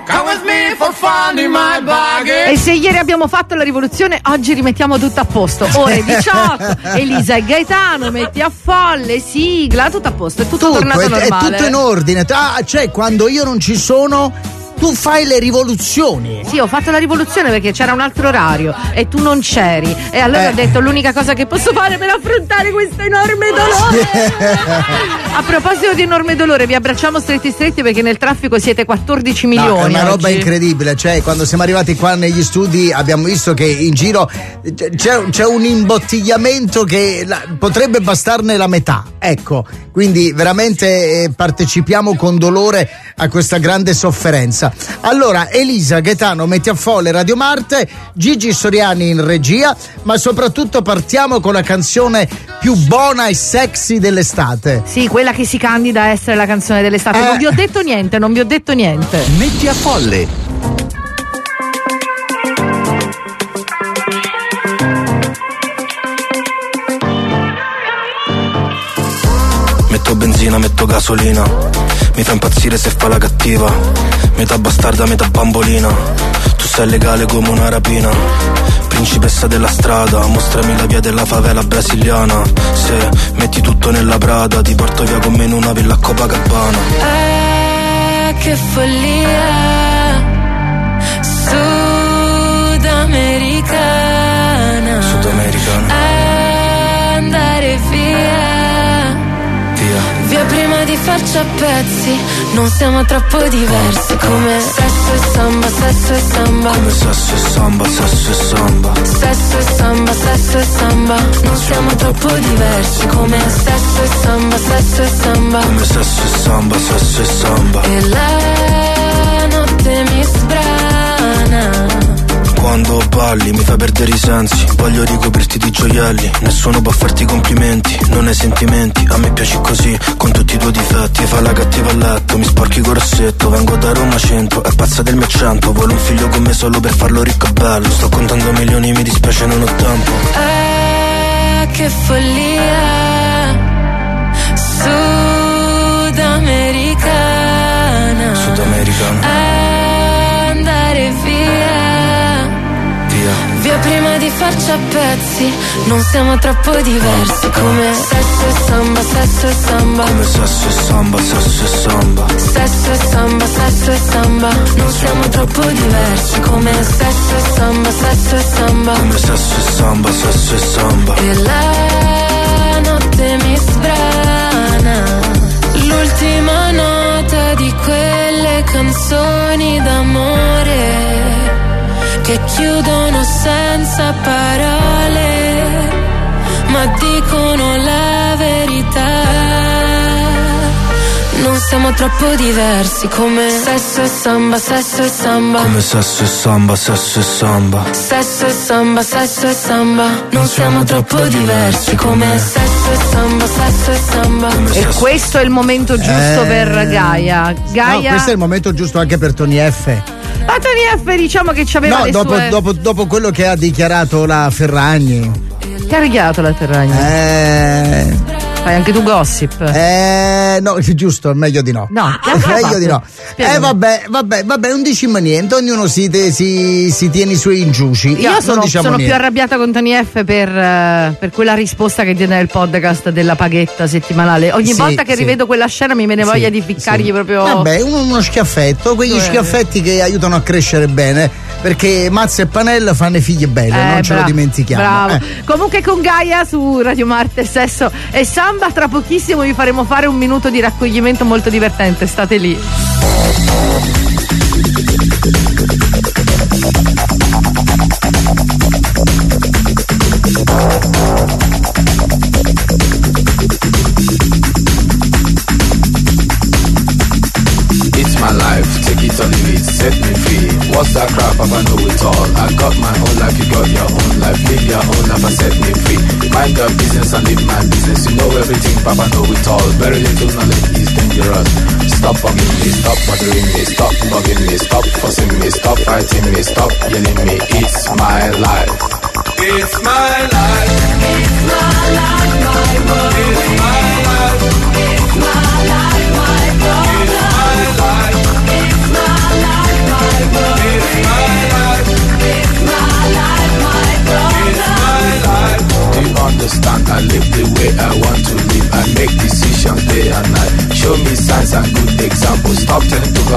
Come with me for fun in my baggage. E se ieri abbiamo fatto la rivoluzione, oggi rimettiamo tutto a posto. Ore 18, Elisa e Gaetano, metti a folle, sigla, tutto a posto, è tutto tornato normale. È tutto in ordine. Cioè, quando io non ci sono, tu fai le rivoluzioni. Sì, ho fatto la rivoluzione perché c'era un altro orario e tu non c'eri. E allora ho detto l'unica cosa che posso fare per affrontare questo enorme dolore. A proposito di enorme dolore, vi abbracciamo stretti perché nel traffico siete 14 milioni. È una roba oggi incredibile. Cioè, quando siamo arrivati qua negli studi abbiamo visto che in giro c'è un imbottigliamento che potrebbe bastarne la metà. Ecco, quindi veramente partecipiamo con dolore a questa grande sofferenza. Allora, Elisa, Gaetano, metti a folle Radio Marte, Gigi Soriani in regia, ma soprattutto partiamo con la canzone più buona e sexy dell'estate. Sì, quella che si candida a essere la canzone dell'estate. Non vi ho detto niente. Metti a folle. Metto benzina, metto gasolina, mi fa impazzire se fa la cattiva, metà bastarda, metà bambolina, tu sei legale come una rapina, principessa della strada, mostrami la via della favela brasiliana, se metti tutto nella Prada, ti porto via con me in una villa a Copacabana. Che follia, sudamericana, andare via prima di farci a pezzi, non siamo troppo diversi, come sesso e samba, sesso e samba, come sesso e samba, sesso e samba, sesso e samba, sesso e samba, non siamo troppo diversi, come sesso e samba, sesso e samba, come sesso e samba, sesso e samba, e la notte mi sbrana. Quando balli mi fai perdere i sensi, voglio ricoprirti di gioielli, nessuno può farti complimenti, non hai sentimenti, a me piaci così, con tutti i tuoi difetti, fai la cattiva a letto, mi sporchi col rossetto, vengo da Roma centro, è pazza del mio accento, vuole un figlio con me solo per farlo ricco e bello, sto contando milioni, mi dispiace non ho tempo. Che follia, sudamericana, andare via prima di farci a pezzi, non siamo troppo diversi, come sesso e samba, sesso e samba, come sesso e samba, sesso e samba, sesso e samba, sesso e samba, non siamo troppo diversi, come sesso e samba, sesso e samba, come sesso e samba, sesso e samba, e la notte mi sbrana, l'ultima nota di quelle canzoni d'amore che chiudono senza parole, ma dicono la verità. Non siamo troppo diversi, come sesso e samba, sesso e samba, come sesso e samba, sesso e samba, sesso e samba, sesso e samba. Non siamo troppo diversi, come sesso e samba, sesso e samba. E questo è il momento giusto per Gaia. No, questo è il momento giusto anche per Tony F. Ma Tony F diciamo che c'aveva le sue... dopo quello che ha dichiarato la Ferragni. Che ha dichiarato la Ferragni? Fai anche tu gossip? No, giusto, meglio di no. No, meglio di no. Vabbè, non diciamo niente, ognuno si tiene i suoi ingiuci. Io sono più arrabbiata con Tony F per quella risposta che tiene nel podcast della paghetta settimanale. Ogni volta che rivedo quella scena mi viene voglia di ficcargli proprio. Vabbè, uno schiaffetto, quegli schiaffetti che aiutano a crescere bene, perché Mazza e Panella fanno figlie belle, non ce lo dimentichiamo. Bravo. Comunque con Gaia su Radio Marte Sesso e Samba tra pochissimo vi faremo fare un minuto di raccoglimento molto divertente, state lì. It's my life, take it or leave it, set me free. What's that crap? I know it all. I got my own life, you got your own life. Live your own life and set me free. Mind your business and live my business. You know everything, Papa know it all. Very little knowledge is dangerous. Stop bugging me, stop bothering me, stop bugging me, stop fussing me, stop fighting me, stop yelling me. It's my life. It's my life. It's my life, my world. It's my life. It's my life, my world. It's my life. It's my life, my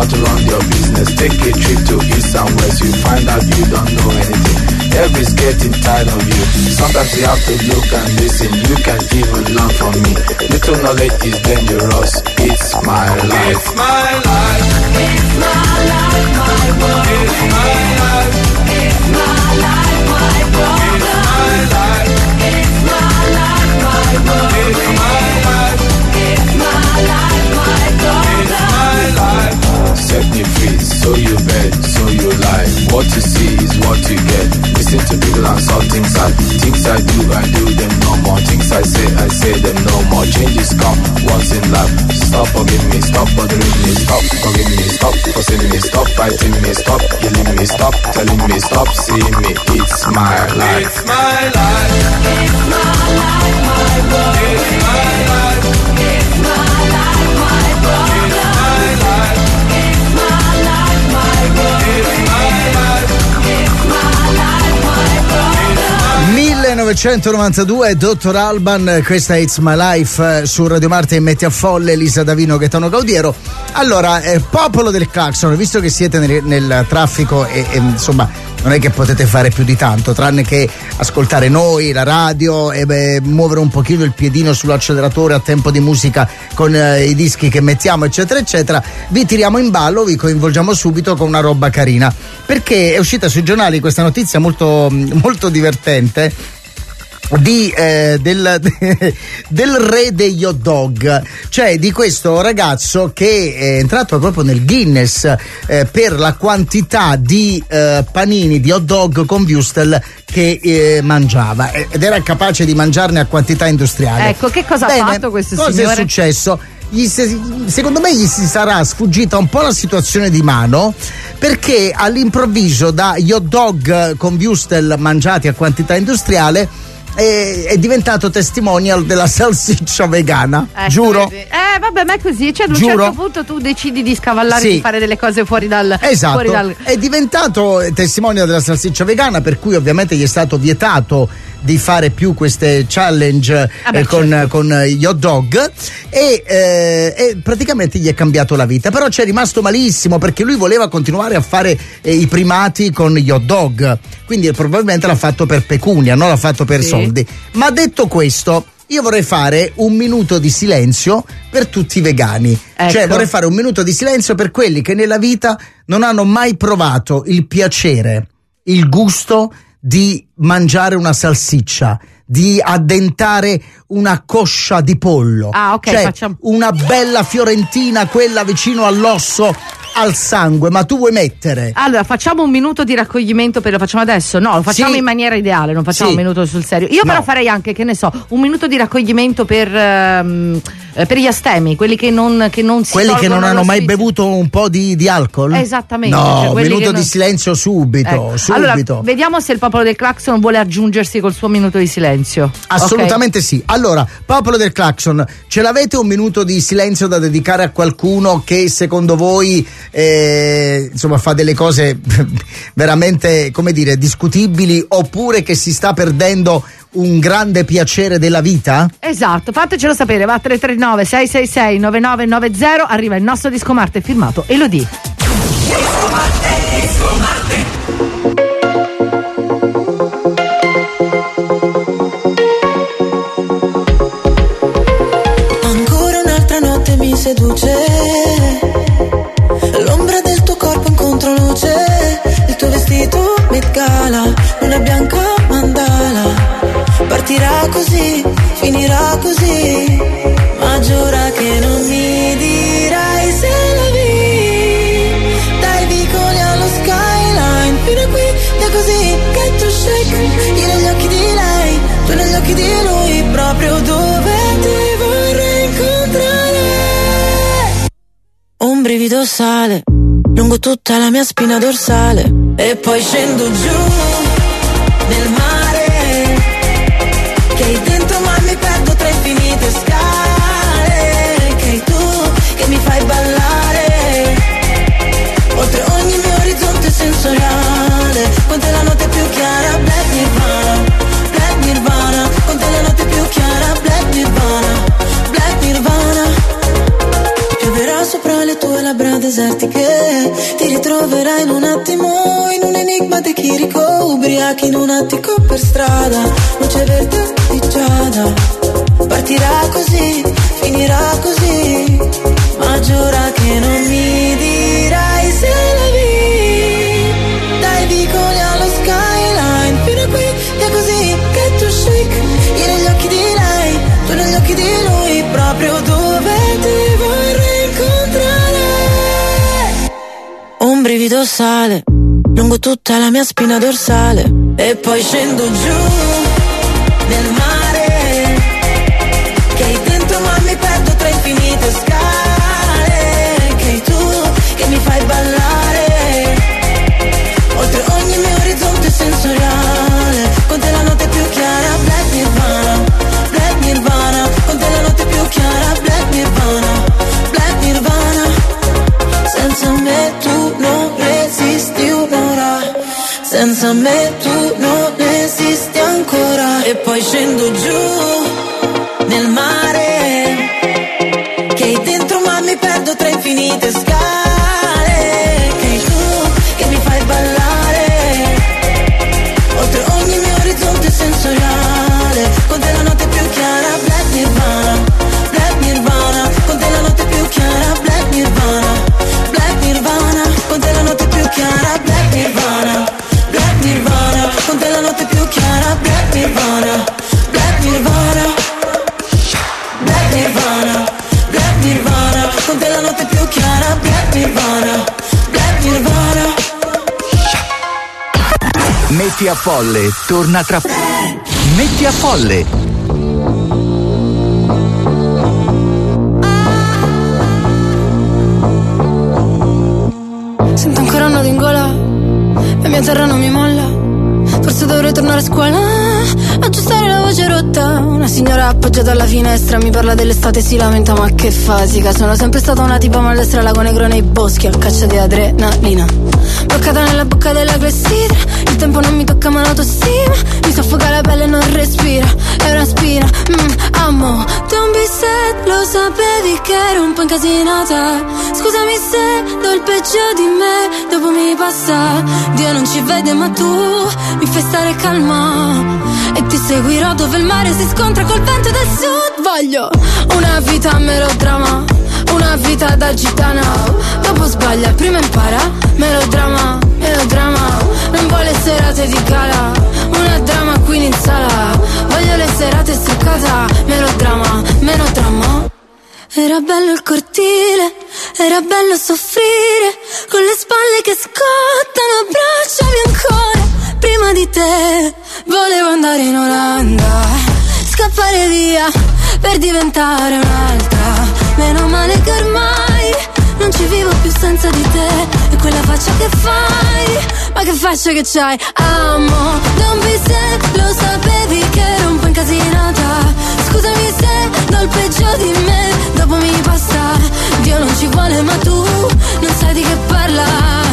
start to run your business. Take a trip to east and west, you find out you don't know anything. Everybody's getting tired of you. Sometimes you have to look and listen. You can even learn from me. Little knowledge is dangerous. It's my life. It's my life. It's my life, my world. It's my life. It's my life, my world. It's my life. It's my life, my world. It's my life. It's my life, my world. It's my life. Set me free, so you bet, so you lie. What you see is what you get. Listen to people and saw things I do them no more. Things I say them no more. Changes come once in life. Stop forgiving me, stop bothering me, stop forgiving me, stop forcing me, stop fighting me, stop killing me, stop telling me, stop seeing me. It's my life. It's my life. It's my life, my world. It's my life. It's my life, my world. It's my life. It's my life, my world. It's my life. It's my life, my world. 1992, Dr. Alban, questa It's My Life su Radio Marte in Metti a Folle, Elisa Davino, Gaetano Gaudiero. Allora, popolo del clacson, visto che siete nel traffico e insomma non è che potete fare più di tanto, tranne che ascoltare noi, la radio e muovere un pochino il piedino sull'acceleratore a tempo di musica con i dischi che mettiamo, eccetera eccetera, vi tiriamo in ballo, vi coinvolgiamo subito con una roba carina, perché è uscita sui giornali questa notizia molto, molto divertente del re degli hot dog, cioè di questo ragazzo che è entrato proprio nel Guinness per la quantità di panini di hot dog con wurstel che mangiava, ed era capace di mangiarne a quantità industriale. Ecco, che cosa ha fatto questo signore? Cosa è successo? Secondo me gli si sarà sfuggita un po' la situazione di mano, perché all'improvviso dagli hot dog con wurstel mangiati a quantità industriale è diventato testimonial della salsiccia vegana, giuro. Vabbè, ma è così, cioè ad un certo punto tu decidi di scavallare, di fare delle cose fuori dal... Esatto, fuori dal... è diventato testimonial della salsiccia vegana, per cui ovviamente gli è stato vietato di fare più queste challenge con gli hot dog e praticamente gli è cambiato la vita, però ci è rimasto malissimo perché lui voleva continuare a fare i primati con gli hot dog, quindi probabilmente l'ha fatto per pecunia, non l'ha fatto per soldi. Ma detto questo, io vorrei fare un minuto di silenzio per tutti i vegani. Ecco. Cioè vorrei fare un minuto di silenzio per quelli che nella vita non hanno mai provato il piacere, il gusto di mangiare una salsiccia, di addentare una coscia di pollo. Cioè una bella fiorentina, quella vicino all'osso, al sangue, ma tu vuoi mettere? Allora, facciamo un minuto di raccoglimento, lo facciamo adesso? No, lo facciamo in maniera ideale, non facciamo un minuto sul serio. Io però farei anche, che ne so, un minuto di raccoglimento per gli astemi, quelli che non si quelli che non hanno mai bevuto un po' di alcol? Esattamente. No, un minuto di silenzio subito, subito. Allora, vediamo se il popolo del clacson vuole aggiungersi col suo minuto di silenzio. Assolutamente sì. Allora, popolo del clacson, ce l'avete un minuto di silenzio da dedicare a qualcuno che secondo voi insomma fa delle cose veramente, come dire, discutibili, oppure che si sta perdendo un grande piacere della vita? Esatto, fatecelo sapere, va 339 666 9990, arriva il nostro disco Marte firmato Elodie. Disco Marte. Ancora un'altra notte mi seduce, l'ombra del tuo corpo in controluce, il tuo vestito Met Gala, luna bianca mandala. Partirà così, finirà così, ma giura che non mi dirai se la vi. Dai vicoli allo skyline, fino a qui è così, get to shake. Io negli occhi di lei, tu negli occhi di lui, proprio dove ti vorrei incontrare. Un brivido sale lungo tutta la mia spina dorsale e poi scendo giù nel mare, che hai dentro ma mi perdo tra infinite scale, che hai tu che mi fai ballare oltre ogni mio orizzonte sensoriale. Con te la notte più chiara, Black Nirvana, Black Nirvana. Con te la notte più chiara, Black Nirvana, Black Nirvana. Pioverà sopra le tue labbra desertiche ti ritroverai in un attimo in un enigma di Chirico, ubriachi in un attico per strada, luce verde di giada. Partirà così, finirà così, ma giura che non mi dirai se la vi. Dai vicoli allo skyline, fino a qui è così che tu chic. Io negli occhi di lei, tu negli occhi di lui, proprio dove ti vorrei incontrare. Un brivido sale lungo tutta la mia spina dorsale e poi scendo giù nel mare, che hai dentro ma mi perdo tra infinite scale, che hai tu che mi fai ballare oltre ogni mio orizzonte sensoriale. Con te la notte più chiara, Black Nirvana, Black Nirvana. Con te la notte più chiara, Black Nirvana, Black Nirvana. Senza me tu non resisti un'ora, senza me tu non esisti ancora. E poi scendo giù nel mare, che hai dentro ma mi perdo tra infinite scale, che hai tu che mi fai ballare oltre ogni mio orizzonte sensoriale. Con te la notte più chiara, Black Nirvana, Black Nirvana. Con te la notte più chiara, Black Nirvana, Black Nirvana. Con te la notte più chiara, Black Nirvana, Black Nirvana. Con te la notte più chiara, Black Nirvana, Black Nirvana, Black Nirvana, Black Nirvana. Con te la notte più chiara, Black Nirvana, Black Nirvana. Metti a Folle torna tra Metti a Folle. Sento ancora un nodo in gola, la mia terra non mi molla. Forse dovrei tornare a scuola, aggiustare la voce rotta. Una signora appoggiata alla finestra mi parla dell'estate, si lamenta ma che fasica. Sono sempre stata una tipa maldestra, lago negro nei boschi a caccia di adrenalina. Bloccata nella bocca della clessidra, il tempo non mi tocca ma l'autostima mi soffoca la pelle e non respira, è una spina. Amo, don't be sad, lo sapevi che ero un po' incasinata. Scusami se do il peggio di me, dopo mi passa. Dio non ci vede ma tu mi fai stare calma e ti seguirò dove il mare si scontra col vento del sud. Voglio una vita melodrama, una vita da gitana. Dopo sbaglia, prima impara. Melodrama, melodrama. Non vuole serate di gala, una drama queen in sala. Voglio le serate struccata. Melodrama, melodrama. Era bello il cortile, era bello soffrire, con le spalle che scottano, abbracciavi ancora. Prima di te volevo andare in Olanda, scappare via per diventare un'altra. Meno male che ormai non ci vivo più senza di te. E quella faccia che fai, ma che faccia che c'hai. Amo, don't be sad, lo sapevi che ero un po' incasinata. Scusami se do il peggio di me, dopo mi passa. Dio non ci vuole ma tu non sai di che parla,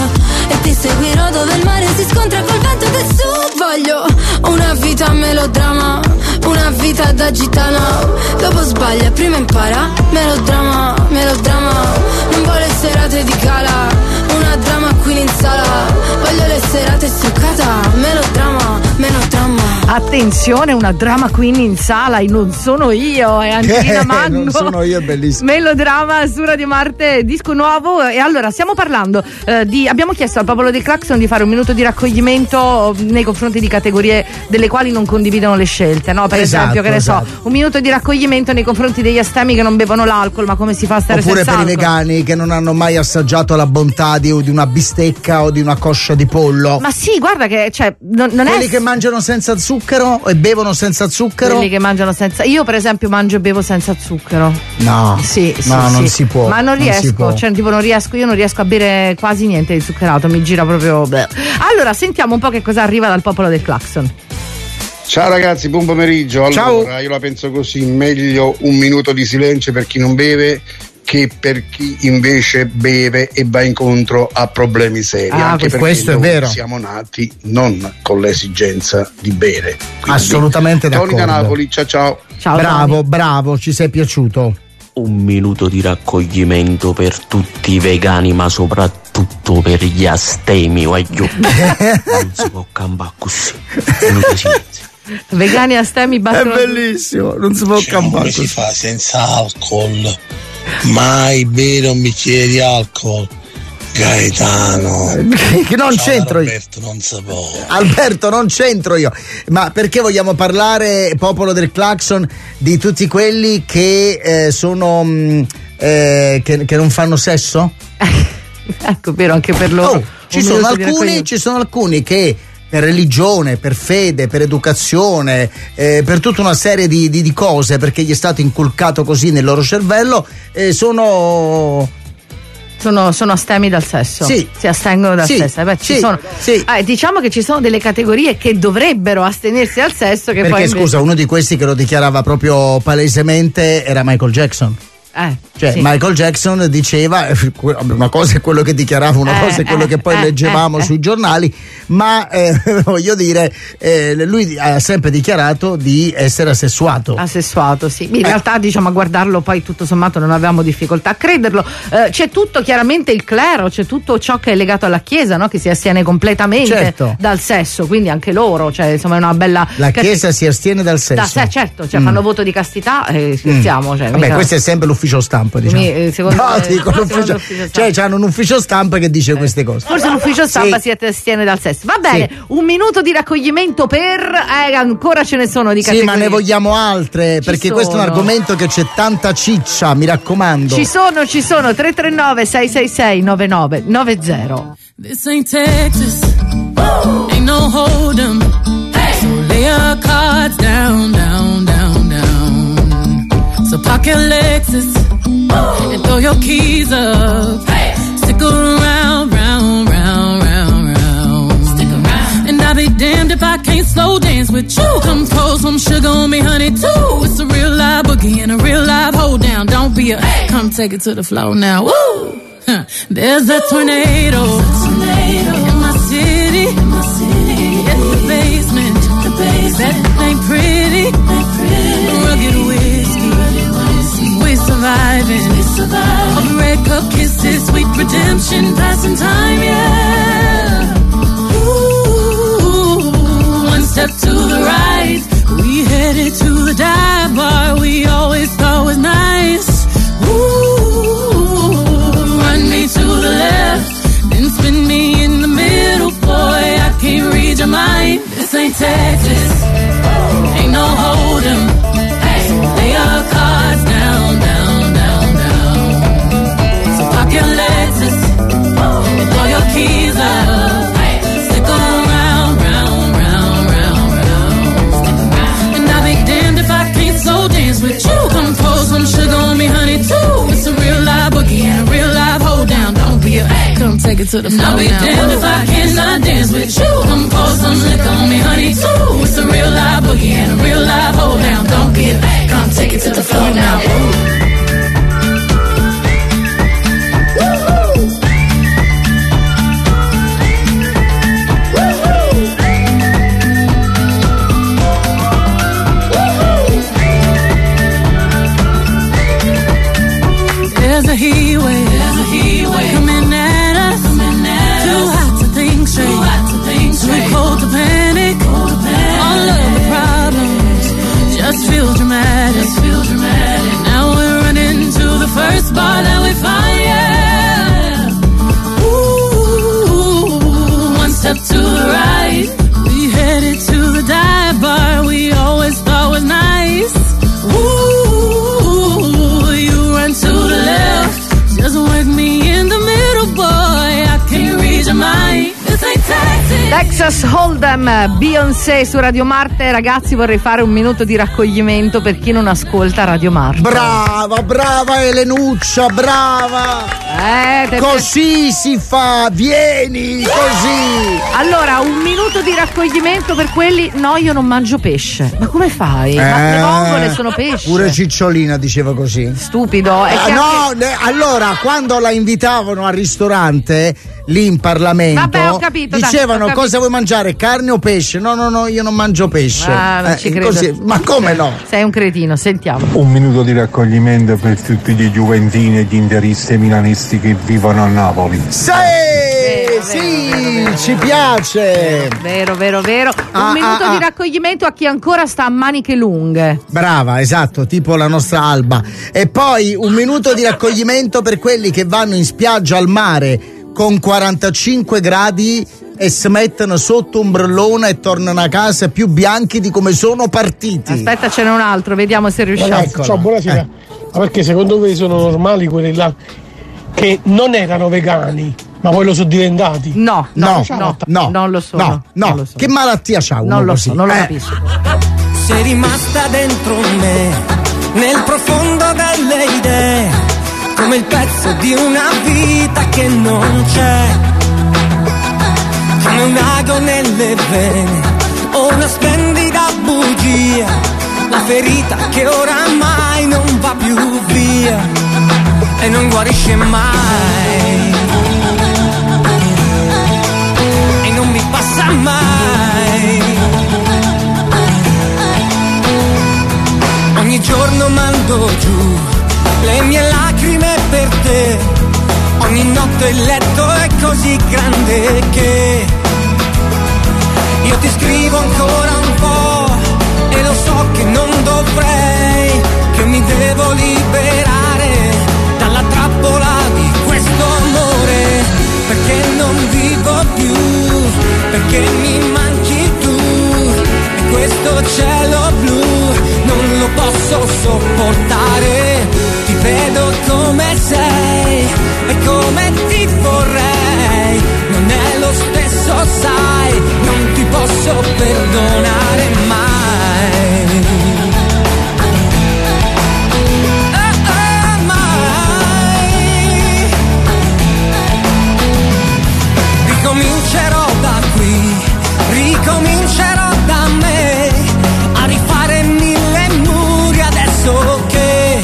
e ti seguirò dove il mare si scontra col vento del sud. Voglio una vita melodrama, una vita da gitana. Dopo sbaglia, prima impara. Melodrama, melodrama. Non vuole serate di gala, una drama queen in sala. Voglio le serate struccata. Melodrama, melodrama. Attenzione, una drama queen in sala, e non sono io, è Angelina Mango. Non sono io, è bellissimo. Melodrama su Radio Marte, disco nuovo. E allora stiamo parlando abbiamo chiesto al popolo dei Claxon di fare un minuto di raccoglimento nei confronti di categorie delle quali non condividono le scelte, no? Per esempio, che ne so, un minuto di raccoglimento nei confronti degli astemi che non bevono l'alcol, ma come si fa a stare oppure senza per alcol? I vegani che non hanno mai assaggiato la bontà di una bistecca o di una coscia di pollo. Ma sì, guarda che non quelli è che mangiano senza zucchero e bevono senza zucchero. quelli che mangiano senza. Io per esempio mangio e bevo senza zucchero. No, sì, no, sì, non sì. si può. Ma non riesco, cioè tipo io non riesco a bere quasi niente di zuccherato, mi gira proprio. Bleh. Allora sentiamo un po' che cosa arriva dal popolo del Claxon. Ciao ragazzi, buon pomeriggio. Allora, ciao. Io la penso così: meglio un minuto di silenzio per chi non beve che per chi invece beve e va incontro a problemi seri. Anche perché questo è vero. Siamo nati non con l'esigenza di bere. Quindi, assolutamente d'accordo. Tony da Napoli, ciao ciao. Ciao, bravo, Tony. bravo, ci sei piaciuto. Un minuto di raccoglimento per tutti i vegani, ma soprattutto tutto per gli astemi, voglio. Non si può campare così. Vegani astemi battono. È bellissimo, non si può campare così. Si fa senza alcol, mai bere un bicchiere di alcol. Gaetano, che non c'entro io. Alberto, non sapevo. Alberto, non c'entro io. Ma perché vogliamo parlare, popolo del Clacson, di tutti quelli che sono che non fanno sesso? Ecco, vero, anche per loro. Ci sono alcuni che per religione, per fede, per educazione, per tutta una serie di cose, perché gli è stato inculcato così nel loro cervello, sono astemi dal sesso. Sì. Si astengono dal sesso. Diciamo che ci sono delle categorie che dovrebbero astenersi dal sesso. Che perché poi invece... scusa, uno di questi che lo dichiarava proprio palesemente era Michael Jackson. Sì. Michael Jackson diceva, una cosa è quello che dichiarava, una cosa è quello che poi leggevamo sui giornali, ma voglio dire, lui ha sempre dichiarato di essere asessuato. Asessuato, sì. In realtà, diciamo, a guardarlo poi tutto sommato non avevamo difficoltà a crederlo. C'è tutto, chiaramente, il clero, c'è tutto ciò che è legato alla Chiesa, no? Che si astiene completamente dal sesso, quindi anche loro, cioè, insomma, è una bella. La Chiesa si astiene dal sesso. Certo, cioè fanno voto di castità e scherziamo. Cioè, vabbè, questo è sempre l'ufficio stampa, diciamo. Secondo l'ufficio stampa. Cioè, hanno un ufficio stampa che dice queste cose. Forse l'ufficio stampa si astiene dal sesso. Va bene, un minuto di raccoglimento per ancora ce ne sono di categorie. Sì, ma ne vogliamo altre, perché questo è un argomento che c'è tanta ciccia, mi raccomando. Ci sono 339 666 9990. This ain't Texas. Ain't no hold'em. So lay your cards down, down, down, down. So park your Lexus and throw your keys up. Stick around, round, round, round, round. Stick around. And I'll be damned if I can't slow dance with you. Come pour some sugar on me, honey, too. It's a real live boogie and a real live hold down. Don't be a come take it to the floor now. Woo! There's a tornado in my city. It's the basement. That ain't pretty. Rugged whiskey. We surviving. Of red cup kisses, sweet redemption, passing time, yeah. Ooh, one step to the right. We headed to the dive bar we always thought was nice. To the left, then spin me in the middle, boy, I can't read your mind. This ain't Texas, ain't no hold'em. Lay your cards down, down, down, down. So park your Lexus and throw your keys up. Stick around, round, round, round, round. And I'll be damned if I can't slow dance with you. Come pour some sugar on me, honey, too. It's a real live boogie and a real live hold down. Don't be a come take it to the floor. I'll be damned if I cannot dance with you. Come pour some liquor on me, honey, too. It's a real live boogie and a real live hold down. Don't be a come take it to the floor now. There's a heat wave coming at us. Too hot to think straight. Too cold to panic. All of the problems just feel dramatic. Now we're running to the first bar that we find. Yeah. Ooh, one step to the right. We headed to the dive bar we always thought was nice. Ooh, you run to the left. Just work me in the middle, boy. I can't read your mind. This ain't Texas Hold'em, Beyoncé su Radio Marte. Ragazzi, vorrei fare un minuto di raccoglimento per chi non ascolta Radio Marte. Brava Elenuccia, brava. Così si fa, vieni così. Allora, un minuto di raccoglimento per quelli. No, io non mangio pesce. Ma come fai? Ma le vongole sono pesce. Pure Cicciolina diceva così. Stupido. Allora, quando la invitavano al ristorante, lì in Parlamento. Vabbè, ho capito, dicevano ho capito. cosa vuoi mangiare, carne o pesce? No, io non mangio pesce. Non ci credo. Così. Ma come no? Sei un cretino, sentiamo. Un minuto di raccoglimento per tutti gli juventini e gli interisti e milanisti che vivono a Napoli. Sì, ci piace. Vero. Un minuto di raccoglimento a chi ancora sta a maniche lunghe. Brava, esatto, tipo la nostra Alba. E poi un minuto di raccoglimento per quelli che vanno in spiaggia al mare con 45 gradi e si mettono sotto un ombrellone e tornano a casa più bianchi di come sono partiti. Aspetta, ce n'è un altro, vediamo se riusciamo. Ciao, buonasera. Ma perché secondo voi sono normali quelli là che non erano vegani, ma poi lo sono diventati? No, non lo sono. No. Che malattia c'ha uno Non lo così? so, non lo capisco. Sei rimasta dentro me, nel profondo delle idee, come il pezzo di una vita che non c'è, come un ago nelle vene o una splendida bugia, la ferita che oramai non va più via e non guarisce mai e non mi passa mai. Ogni giorno mando giù le mie lacrime per te, ogni notte il letto è così grande che io ti scrivo ancora un po' e lo so che non dovrei, che mi devo liberare dalla trappola di questo amore, perché non vivo più, perché mi manchi tu e questo cielo blu non lo posso sopportare. Ti vedo come sei e come ti vorrei, non è lo stesso, sai, non ti posso perdonare mai. Mai. Ricomincerò da qui, ricomincerò da me, a rifare 1000 muri adesso che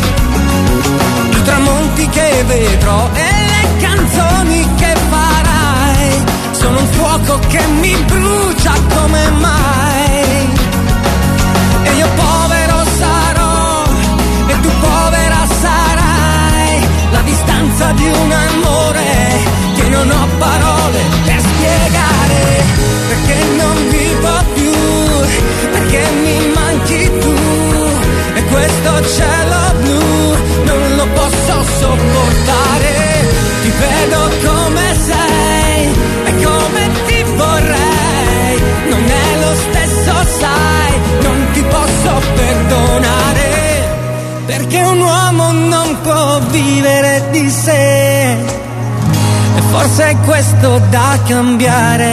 i tramonti che vedrò e le canzoni che farai sono un fuoco che mi brucia come mai. E io povero sarò e tu povera sarai, la distanza di un amore che non ho parole per spiegare, perché non vivo più, perché mi manchi tu e questo cielo blu non lo posso sopportare. Ti vedo come sei e come ti vorrei, non è lo stesso, sai, non ti posso perdonare, perché un uomo non può vivere di sé e forse è questo da cambiare.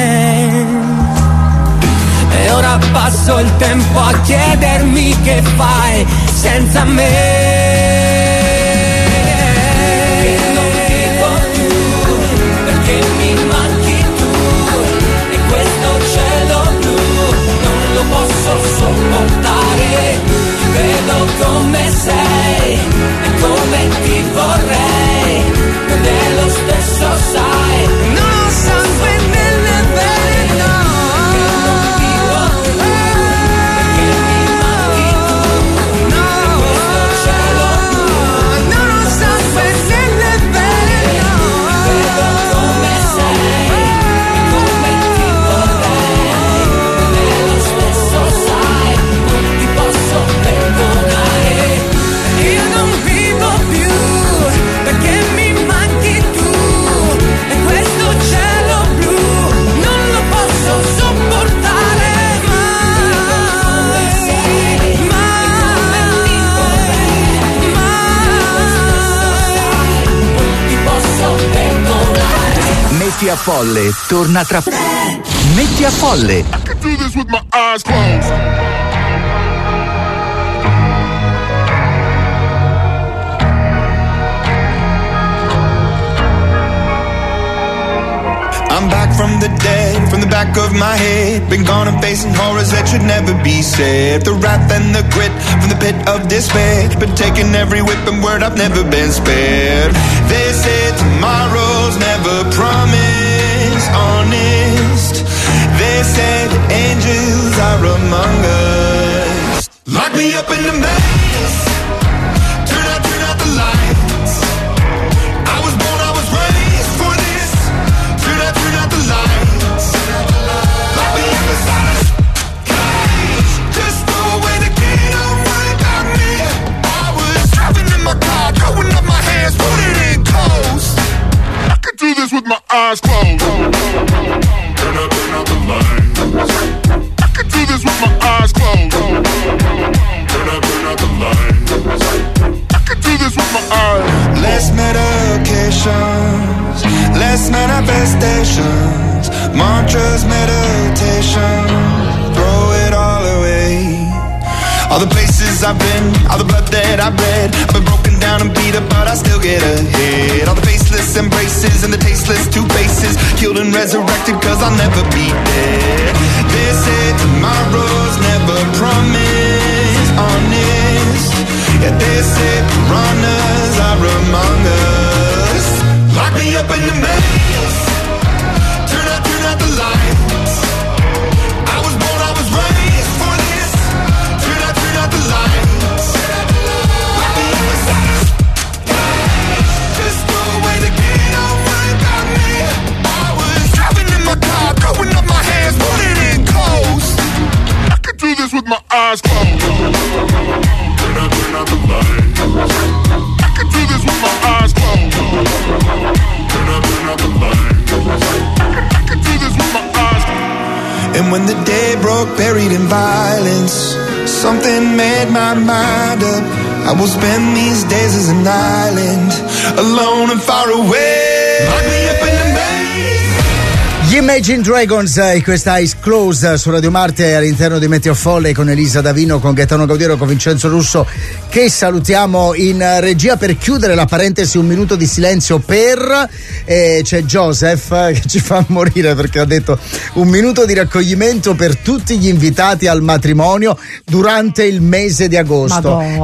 E ora passo il tempo a chiedermi che fai senza me. Sopportare, ti vedo come sei e come ti vorrei, non è lo stesso, sai, non ho sangue nelle vene, no, non vivo perché mi manchi tu, no, questo cielo blu, non ho sangue nelle vene, no, ti vedo come sei e come ti vorrei, non è lo stesso, sai, Metti a Folle torna tra Metti a Folle. I could do this with my eyes closed. I'm back from the dead, from the back of my head. Been gone and facing horrors that should never be said. The wrath and the grit from the pit of despair. Been taking every whip and word, I've never been spared. They say tomorrow's never promised, honest. They say the angels are among us. Lock me up in the maze. Turn out the lights. I was born, I was raised for this. Turn out the lights. Lock me up inside a cage. Just throw away the key, don't worry about me. I was driving in my car, throwing up my hands, putting it in close. I could do this with my eyes closed. Turn out the lights. I could do this with my eyes closed. Turn out the lights. I could do this with my eyes. Less medications, less manifestations, mantras, meditation, throw it all away. All the places I've been, all the blood that I've bled, I've been broken down and beat up, but I still get ahead. All the faceless embraces and the tasteless two faces, killed and resurrected, cause I'll never be dead. They say tomorrow's never promised, honest. Yeah, they say piranhas are among us. Lock me up in the maze. Turn out the lights. I was born, I was raised for this. Turn out the lights. Lock me up inside. Just throw away the key, don't worry about me. I was driving in my car, throwing up my hands, putting it in close. I could do this with my eyes closed. Turn out the lights. I could do this with my eyes closed. Turn out the lights. I could do this with my eyes closed. And when the day broke, buried in violence, something made my mind up. I will spend these days as an island, alone and far away. Lock me up in the maze. Gli Imagine Dragons, questa Eyes Closed su Radio Marte all'interno di Meteo Folle con Elisa Davino, con Gaetano Gaudiero, con Vincenzo Russo, che salutiamo in regia. Per chiudere la parentesi, un minuto di silenzio per c'è Joseph che ci fa morire perché ha detto un minuto di raccoglimento per tutti gli invitati al matrimonio durante il mese di agosto. Madonna.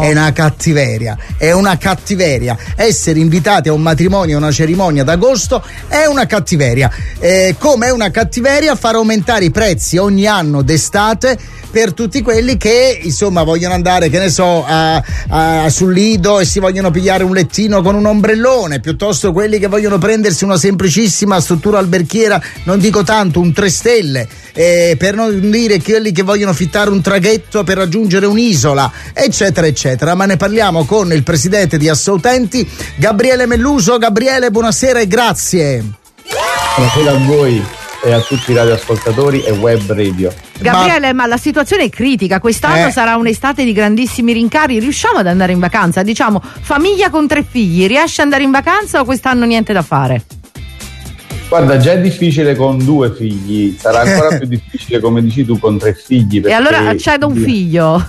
È una cattiveria essere invitati a un matrimonio, a una cerimonia d'agosto è una cattiveria, come è una cattiveria far aumentare i prezzi ogni anno d'estate per tutti quelli che insomma vogliono andare, che ne so, sul Lido e si vogliono pigliare un lettino con un ombrellone, piuttosto quelli che vogliono prendersi una semplicissima struttura alberghiera, non dico tanto, un 3 stelle, per non dire quelli che vogliono fittare un traghetto per raggiungere un'isola, eccetera eccetera. Ma ne parliamo con il presidente di Assautenti, Gabriele Melluso. Gabriele, buonasera e grazie. Buonasera a voi e a tutti i radioascoltatori e web radio. Gabriele, ma la situazione è critica, quest'anno sarà un'estate di grandissimi rincari, riusciamo ad andare in vacanza? Diciamo, famiglia con 3 figli, riesce ad andare in vacanza o quest'anno niente da fare? Guarda, già è difficile con 2 figli, sarà ancora più difficile, come dici tu, con 3 figli. E allora accedo un figlio.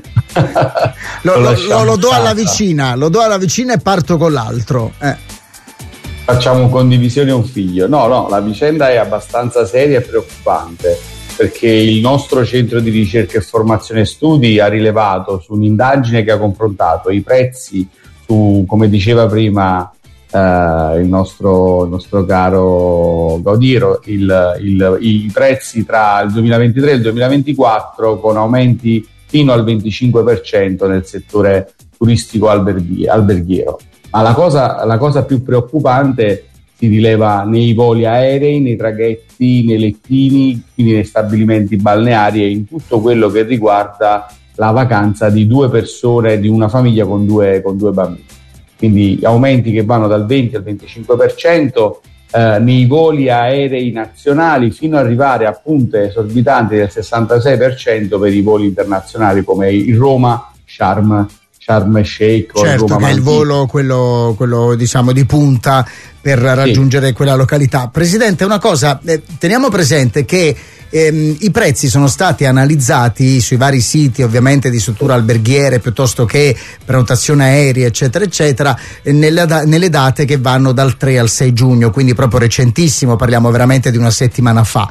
lo do alla vicina, e parto con l'altro. Facciamo condivisione un figlio. No, la vicenda è abbastanza seria e preoccupante, perché il nostro centro di ricerca e formazione studi ha rilevato su un'indagine che ha confrontato i prezzi su, come diceva prima il nostro caro Gaudiero, i prezzi tra il 2023 e il 2024 con aumenti fino al 25% nel settore turistico alberghiero. Ma la cosa più preoccupante si rileva nei voli aerei, nei traghetti, nei lettini, quindi nei stabilimenti balneari e in tutto quello che riguarda la vacanza di 2 persone, di una famiglia con due bambini. Quindi aumenti che vanno dal 20 al 25% nei voli aerei nazionali, fino ad arrivare a punte esorbitanti del 66% per i voli internazionali come il Roma Sharm el Sheikh, certo, Roma, che è il volo quello diciamo di punta per raggiungere quella località. Presidente, una cosa, teniamo presente che i prezzi sono stati analizzati sui vari siti, ovviamente di strutture alberghiere piuttosto che prenotazione aerea, eccetera eccetera, nelle date che vanno dal 3 al 6 giugno, quindi proprio recentissimo, parliamo veramente di una settimana fa.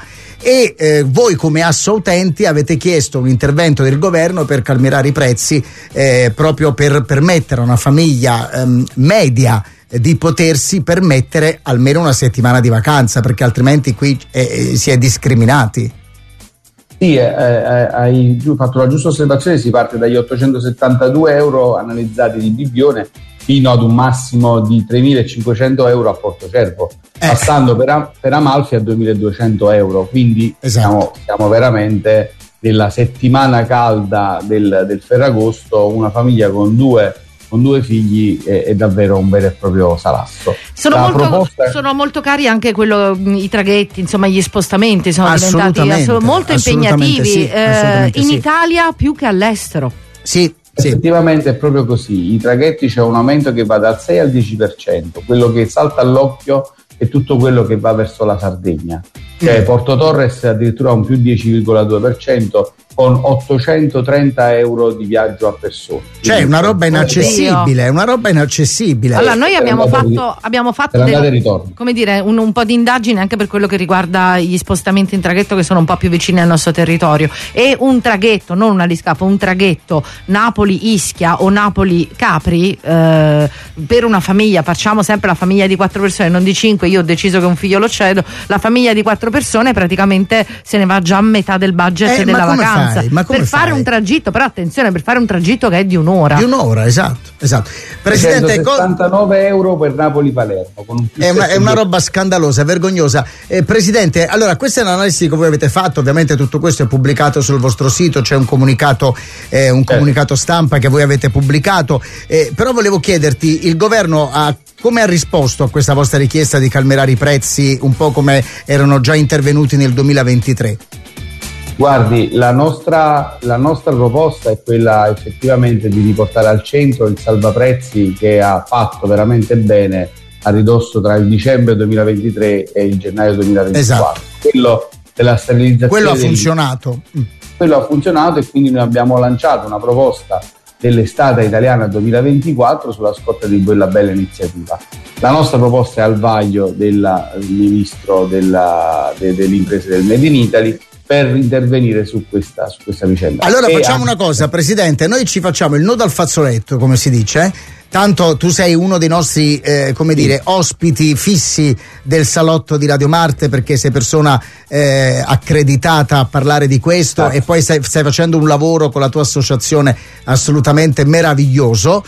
E voi come Assoutenti avete chiesto un intervento del governo per calmierare i prezzi, proprio per permettere a una famiglia media di potersi permettere almeno una settimana di vacanza, perché altrimenti qui si è discriminati. Sì, hai fatto la giusta osservazione, si parte dagli 872 euro analizzati di Bibbione fino ad un massimo di 3.500 euro a Portocervo, passando per Amalfi a 2.200 euro, quindi siamo veramente nella settimana calda del Ferragosto. Una famiglia con due figli è davvero un vero e proprio salasso. Sono molto cari anche i traghetti, insomma gli spostamenti sono diventati molto impegnativi, sì, in Italia più che all'estero. Sì. Effettivamente è proprio così, i traghetti c'è un aumento che va dal 6 al 10%, quello che salta all'occhio è tutto quello che va verso la Sardegna, cioè Porto Torres addirittura un più 10,2% con 830 euro di viaggio a persona. Cioè una roba inaccessibile, Allora noi abbiamo fatto come dire, un po' di indagine anche per quello che riguarda gli spostamenti in traghetto che sono un po' più vicini al nostro territorio, e un traghetto, non un aliscafo, un traghetto Napoli-Ischia o Napoli-Capri per una famiglia, facciamo sempre la famiglia di 4 persone, non di 5, io ho deciso che un figlio lo cedo, la famiglia di 4 persone praticamente se ne va già a metà del budget della vacanza. Per fare un tragitto, però attenzione, per fare un tragitto che è di un'ora. Esatto. Presidente, 79 euro per Napoli-Palermo. È una roba scandalosa, vergognosa. Presidente, allora questa è un'analisi che voi avete fatto, ovviamente tutto questo è pubblicato sul vostro sito, c'è un comunicato stampa che voi avete pubblicato, però volevo chiederti, il governo come ha risposto a questa vostra richiesta di calmierare i prezzi, un po' come erano già intervenuti nel 2023? Guardi, la nostra proposta è quella effettivamente di riportare al centro il salvaprezzi, che ha fatto veramente bene a ridosso tra il dicembre 2023 e il gennaio 2024. Esatto. Quello della sterilizzazione. Quello ha funzionato. Quello ha funzionato, e quindi noi abbiamo lanciato una proposta dell'estate italiana 2024 sulla scorta di quella bella iniziativa. La nostra proposta è al vaglio del ministro delle imprese del Made in Italy per intervenire su questa vicenda. Allora facciamo una cosa, Presidente, noi ci facciamo il nodo al fazzoletto, come si dice, tanto tu sei uno dei nostri ospiti fissi del salotto di Radio Marte, perché sei persona accreditata a parlare di questo, e poi stai facendo un lavoro con la tua associazione assolutamente meraviglioso,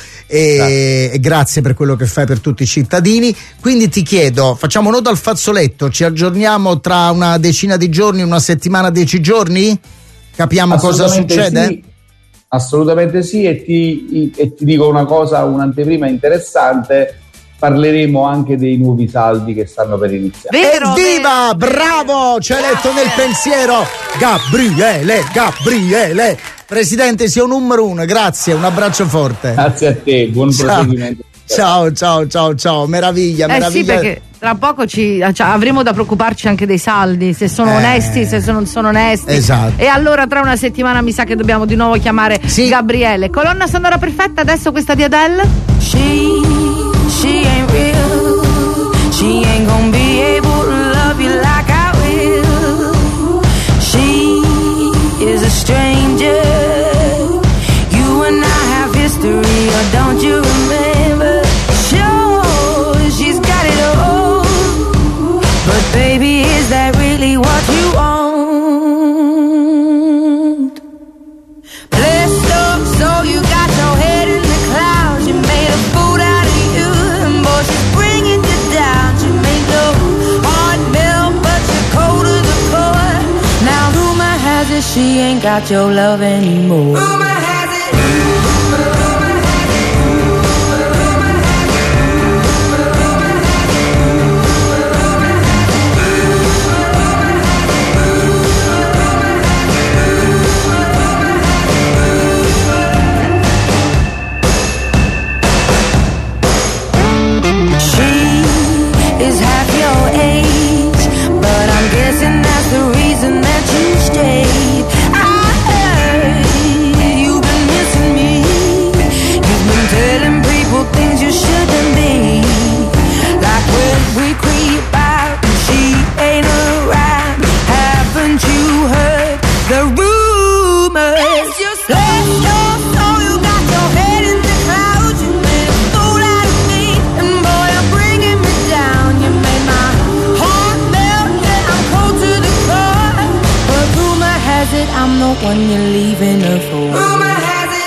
e grazie per quello che fai per tutti i cittadini. Quindi ti chiedo, facciamo nodo al fazzoletto, ci aggiorniamo tra una decina di giorni, una settimana, 10 giorni? Capiamo cosa succede? Sì. Assolutamente sì, e ti dico una cosa, un'anteprima interessante: parleremo anche dei nuovi saldi che stanno per iniziare. Evviva! Bravo! Ci hai letto nel pensiero, Gabriele! Presidente, sia un numero uno, grazie, un abbraccio forte. Grazie a te, buon proseguimento. Ciao, meraviglia. Sì, perché tra poco avremo da preoccuparci anche dei saldi, se sono onesti, se non sono onesti. Esatto. E allora tra una settimana mi sa che dobbiamo di nuovo chiamare Gabriele. Colonna sonora perfetta, adesso questa di Adele. She ain't real. She ain't gonna be able to love you like I will. She is a stranger. You and I have history, or don't you remember? Sure, she's got it all. But baby, is that really what you want? Blessed up, so you got your head in the clouds. You made a fool out of you, and boy, she's bringing you down. You make your heart melt, but you're cold as a core. Now rumor has it she ain't got your love anymore. Rumor has it. I'm the one you're leaving her for. Rumor has it.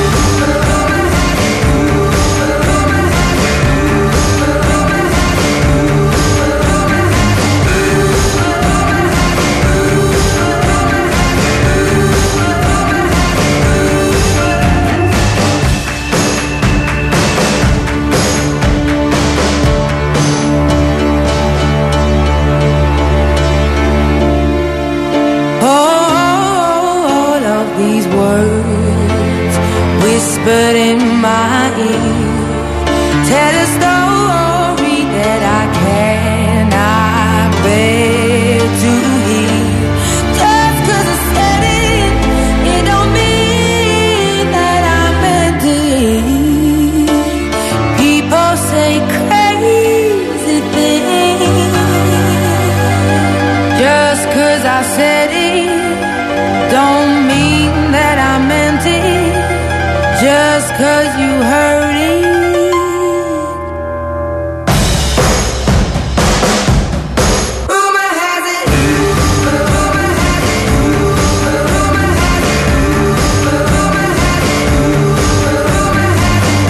Whispered in my ear, tell a story that I cannot bear to hear. Just 'cause I said it, it don't mean that I meant it. People say crazy things. Just 'cause I said it, don't mean that I meant it. Just 'cause you heard it. Rumor has it. Rumor has it. Rumor has it. Rumor has it. Rumor has it.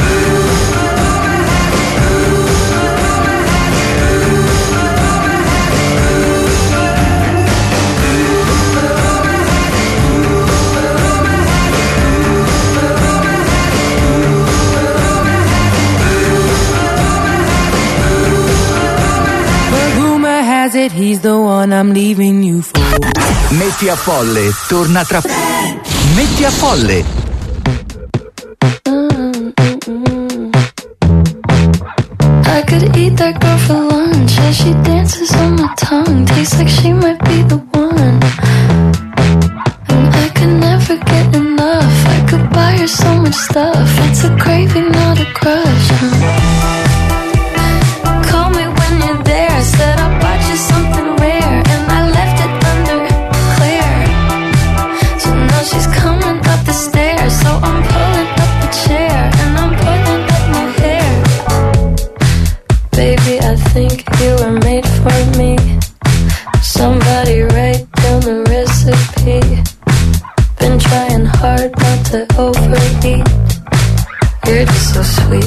Has it, he's the one I'm leaving you for. Metti a Folle torna tra. Metti a Folle. I could eat that girl for lunch as she dances on my tongue. Tastes like she might be the one. And I could never get enough. I could buy her so much stuff. It's a craving, not a crush. Call me when you're there. Said I'll buy you something rare, and I left it undeclared. So now she's coming up the stairs. So I'm pulling up the chair and I'm pulling up my hair. Baby, I think you were made for me. Somebody write down the recipe. Been trying hard not to overeat. You're just so sweet.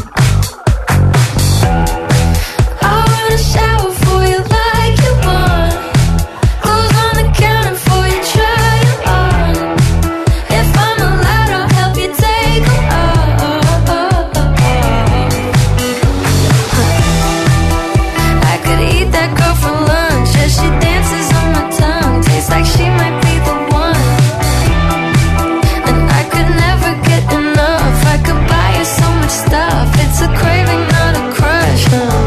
I wanna shower for you like you want. Clothes on the counter for you, try it on. If I'm allowed, I'll help you take them off. I could eat that girl for lunch as she dances on my tongue. Tastes like she might be the one. And I could never get enough. I could buy her so much stuff. It's a craving, not a crush.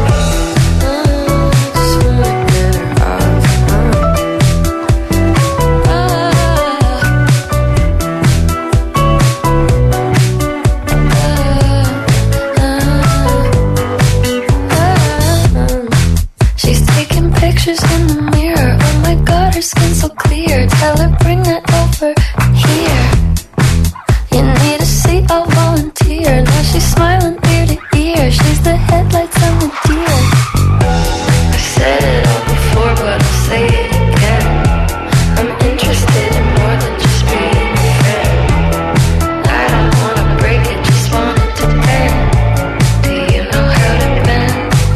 She's taking pictures in the mirror. Oh my god, her skin's so clear. Tell her bring that over here. You need a seat, I'll volunteer. Now she's smiling ear to ear. She's the headlights on the deer. I said it all before, but I'll say it again. I'm interested in more than just being a friend. I don't wanna break it, just want it to end. Do you know how to bend?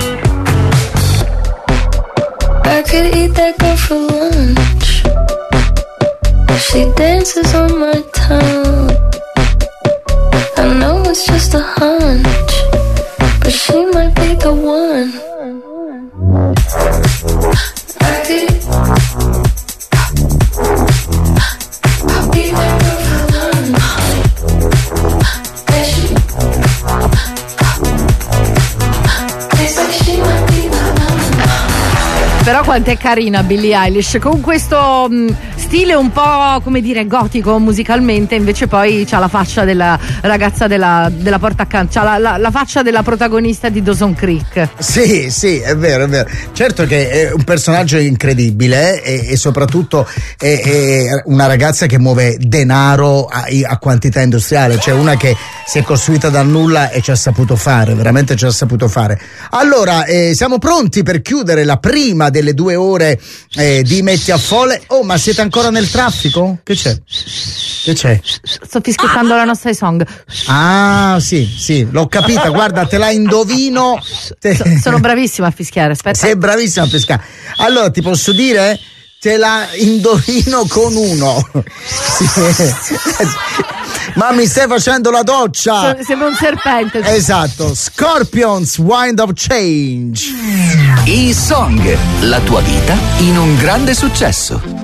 I could eat that girl for lunch. She dances on my tongue. I know it's just a hunch, but she might be the one. I could eat that girl for lunch. Yeah, she tastes like she might be the one. Però quanto è carina Billie Eilish con questo stile un po', come dire, gotico musicalmente, invece poi c'ha la faccia della ragazza della porta accanto, c'ha la faccia della protagonista di Dawson Creek. Sì, sì, è vero, è vero. Certo che è un personaggio incredibile e soprattutto è una ragazza che muove denaro a quantità industriale, cioè una che si è costruita dal nulla e ci ha saputo fare, veramente ci ha saputo fare. Allora, siamo pronti per chiudere la prima delle due 2 ore di Metti a Folle. Oh, ma siete ancora nel traffico? Che c'è? Sto fischiettando la nostra song. Ah, sì, l'ho capita, guarda, te la indovino. Sono bravissima a fischiare, aspetta. Sei bravissima a fischiare. Allora, ti posso dire? Te la indovino con uno. Ma mi stai facendo la doccia? Sembra un serpente. Esatto. Scorpions, Wind of Change. E-Song, la tua vita in un grande successo.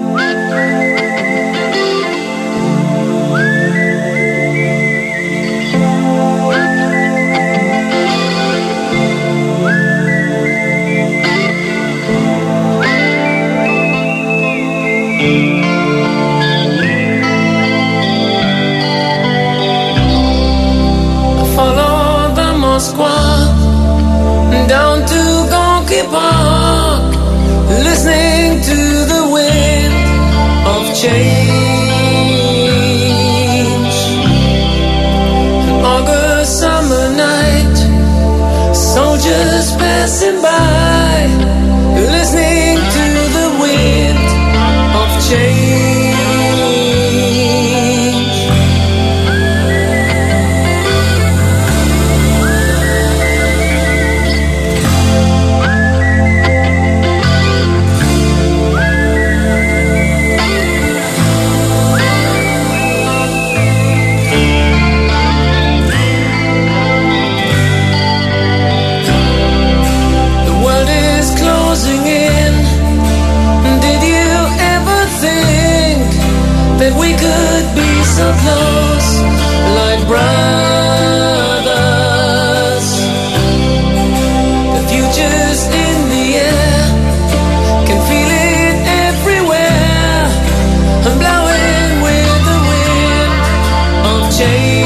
Down to Gonky Park, listening to the wind of change. An August summer night, soldiers passing by, listening to the wind of change. We could be so close, like brothers. The future's in the air, can feel it everywhere. I'm blowing with the wind of change.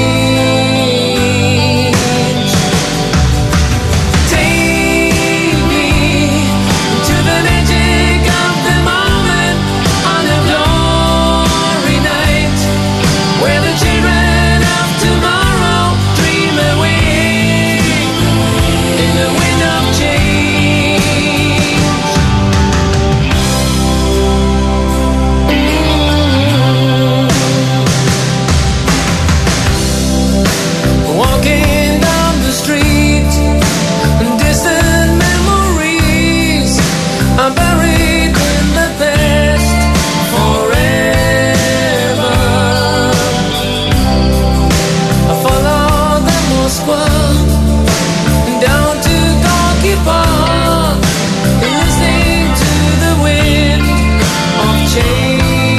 Take me to the magic of the moment on a glory night, where the children of tomorrow dream away in the wind of change. Walking down the street, distant memories are buried in the past forever. I follow the Moskva down to Gonky Park, listening to the wind of change.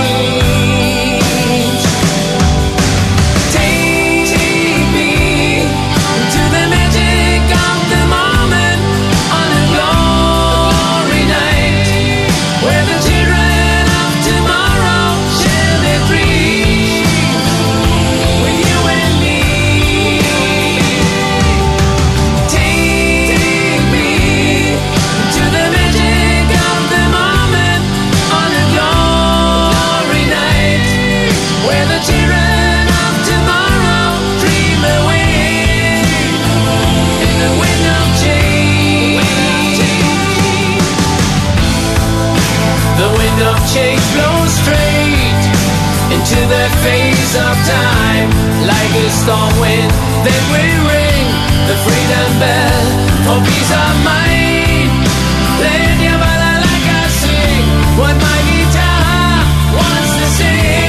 Take me to the magic of the moment on a glory night, where the children of tomorrow share their dreams with you and me. Take me to the magic of the moment on a glory night, where the children of tomorrow dream away in the wind of change. The wind of change blows straight into the face of time, like a storm wind. Then we ring the freedom bell for peace of mind. Play your ballad like I sing what my guitar wants to sing.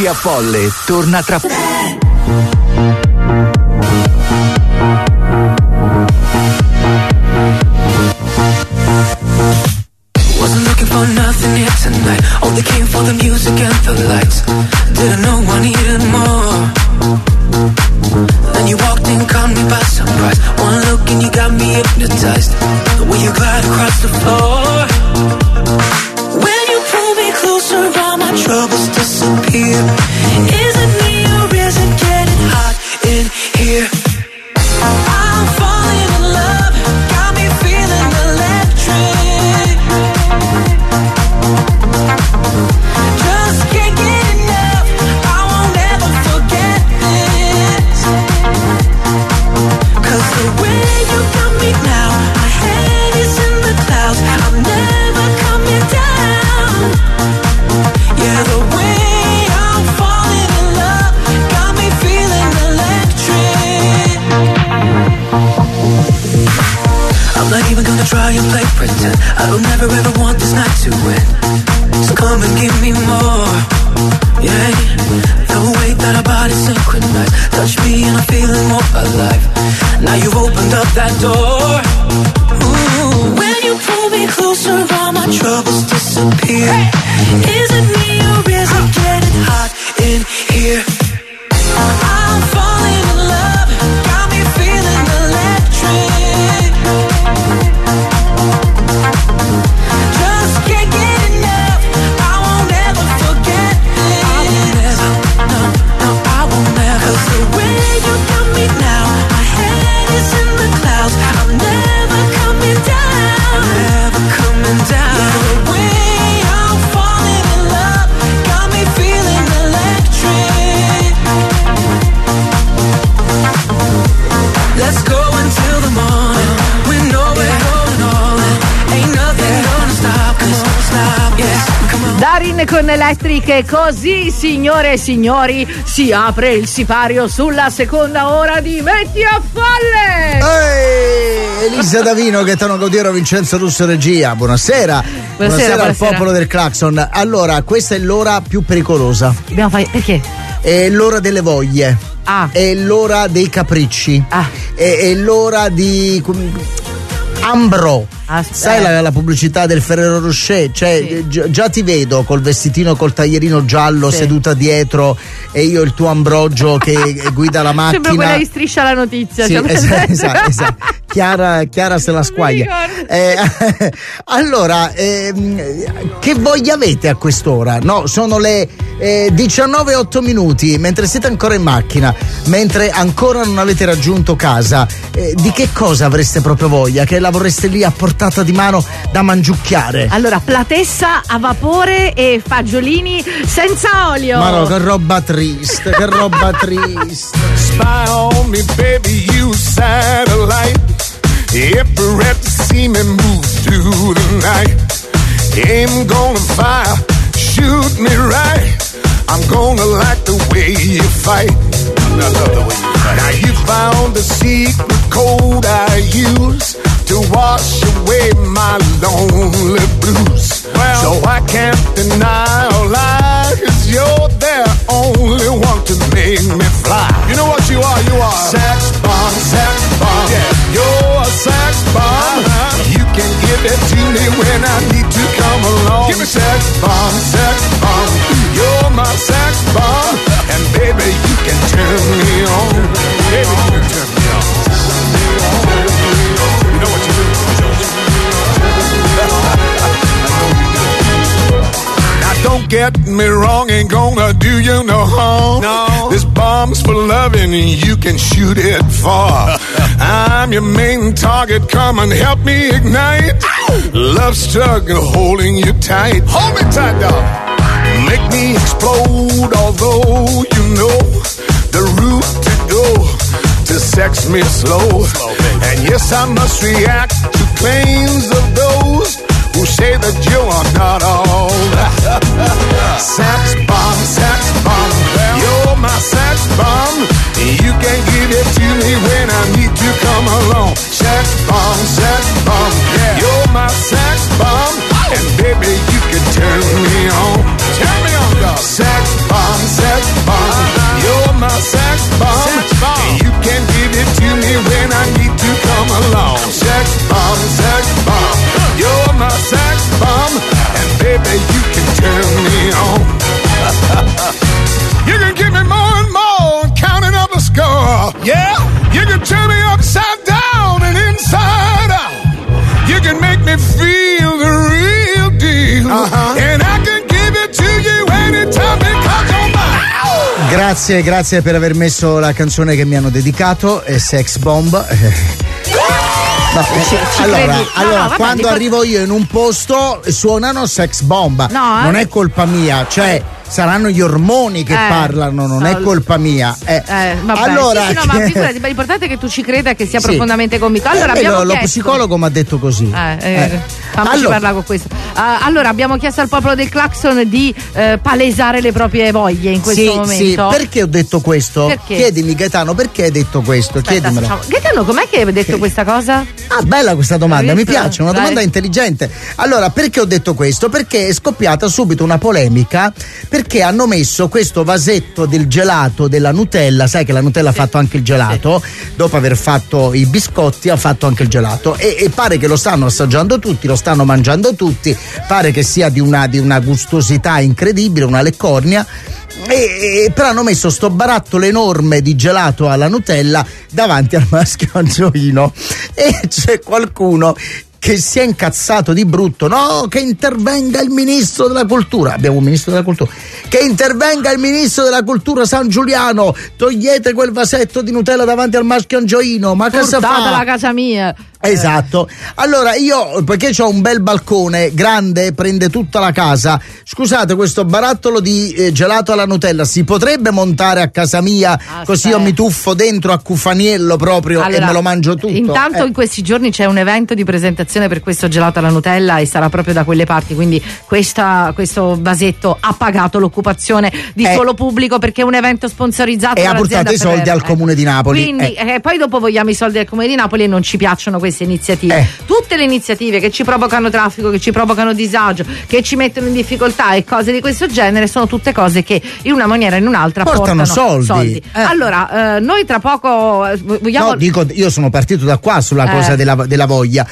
Metti a Folle torna tra Wasn't looking for nothing here tonight. Only came for the music and the lights. Didn't know I needed more. Then you walked in, caught me by surprise. One look and you got me hypnotized. The way you glide across the floor. When you pull me closer, all my troubles disappear. Is it me or is it getting hot in here? I'm falling in love, got me feeling electric. Just can't get enough, I won't ever forget this. 'Cause the way you got me now, my head is in the clouds, I'm never coming down. Yeah, the way I'm falling in love, got me feeling electric. I'm not even gonna try and play pretend. I don't ever ever want this night to end. So come and give me more. Yeah, the way that our bodies synchronize. Touch me and I'm feeling more alive. Now you've opened up that door. Ooh, when you pull me closer, all my troubles disappear. Is it me or is it getting hot in here? I'm falling in love, got me feeling electric. Just can't get enough, I won't ever forget this. I won't ever, no, I won't ever. 'Cause the way you got me now, my head is in the clouds, I'm never coming down. Never coming down. Yeah, the way I'm falling in love, got me feeling electric. Let's go until the morning. We know we're going all in. Ain't nothing gonna stop us. Stop, yes, come on. Darin con Electric, così signore e signori si apre il sipario sulla seconda ora di Metti a Folle. Elisa Davino, Gaetano Gaudiero, Vincenzo Russo regia. Buonasera. Buonasera al popolo del Claxon. Allora, questa è l'ora più pericolosa. Perché? È l'ora delle voglie. È l'ora dei capricci. È l'ora di Ambro. Sai la pubblicità del Ferrero Rocher? Cioè, già ti vedo col vestitino col taglierino giallo, seduta dietro, e io il tuo Ambrogio che guida la macchina. Sembra quella di Striscia la Notizia. Sì, esatto. Chiara se la squaglia. Allora, che voglia avete a quest'ora? No, sono le 19:08 minuti, mentre siete ancora in macchina, mentre ancora non avete raggiunto casa. Di che cosa avreste proprio voglia? Che la vorreste lì a portata di mano da mangiucchiare? Allora, platessa a vapore e fagiolini senza olio. Ma no, che roba triste, che roba triste. Spy on me, baby, you satellite. If you have to see me move through the night, aim gonna fire, shoot me right. I'm gonna like the way you fight. I love the way you fight. Now you found the secret code I use to wash away my lonely blues. Well, so I can't deny or lie, 'cause you're the only one to make me fly. You know what you are? You are sex bomb, sex bomb. Yeah, you're a sex bomb. You can give it to me when I need to come along. Give me sex bomb, sex bomb. You're my sex bomb, and baby you can turn me on. Baby you can turn me on. You know what you do? Now don't get me wrong, ain't gonna do you no harm. No. This bomb's for loving, you can shoot it far. I'm your main target, come and help me ignite. Love struggle holding you tight. Hold me tight, dog. Make me explode, although you know the route to go to sex me slow. And yes, I must react to claims of those who say that you are not all. Sex bomb, you're my sex bomb. You can give it to me when I need to come along. Sex bomb, yeah. You're my sex bomb, and baby you can turn me on. Turn me on, Sex bomb, you're my sex bomb. And you can give it to me when I need to come along. Sex bomb, you're my sex bomb. And baby, you can turn me on. You can give me more and more, counting up a score. Yeah, you can turn me upside down and inside out. You can make me feel the real deal. And I can give it to you anytime because you're mine. Grazie per aver messo la canzone che mi hanno dedicato, Sex Bomb. Allora, quando arrivo io in un posto suonano Sex Bomb. No, non è colpa mia, cioè saranno gli ormoni che parlano, non è colpa mia. Vabbè. Allora, sì, no, ma figurati, ma l'importante è che tu ci creda e che sia profondamente convinto. Allora, lo psicologo mi ha detto così. Fammici parlare con questo. Allora, abbiamo chiesto al popolo del Clacson di palesare le proprie voglie in questo momento. Sì, perché ho detto questo? Perché? Chiedimi, Gaetano, perché hai detto questo? Chiedimelo. Gaetano, com'è che hai detto questa cosa? Ah, bella questa domanda, mi piace, una domanda intelligente. Allora, perché ho detto questo? Perché è scoppiata subito una polemica, perché hanno messo questo vasetto del gelato della Nutella, sai che la Nutella ha fatto anche il gelato, dopo aver fatto i biscotti ha fatto anche il gelato e pare che lo stanno assaggiando tutti, lo stanno mangiando tutti, pare che sia di una gustosità incredibile, una leccornia. Però hanno messo sto barattolo enorme di gelato alla Nutella davanti al maschio angioino e c'è qualcuno che si è incazzato di brutto. No, che intervenga il ministro della cultura. Abbiamo un ministro della cultura. Che intervenga il ministro della cultura San Giuliano. Togliete quel vasetto di Nutella davanti al maschio angioino. Ma cosa fa? La casa mia. Esatto. Allora io, perché c'ho un bel balcone grande, prende tutta la casa. Scusate, questo barattolo di gelato alla Nutella si potrebbe montare a casa mia, così io mi tuffo dentro a cufaniello proprio e me lo mangio tutto. Intanto in questi giorni c'è un evento di presentazione per questo gelato alla Nutella e sarà proprio da quelle parti, quindi questo vasetto ha pagato l'occupazione di solo pubblico perché è un evento sponsorizzato e ha portato i soldi al Comune di Napoli. Quindi poi dopo vogliamo i soldi al Comune di Napoli e non ci piacciono queste iniziative. Tutte le iniziative che ci provocano traffico, che ci provocano disagio, che ci mettono in difficoltà e cose di questo genere sono tutte cose che in una maniera o in un'altra portano soldi. Allora, noi tra poco vogliamo. No, dico, io sono partito da qua sulla cosa della voglia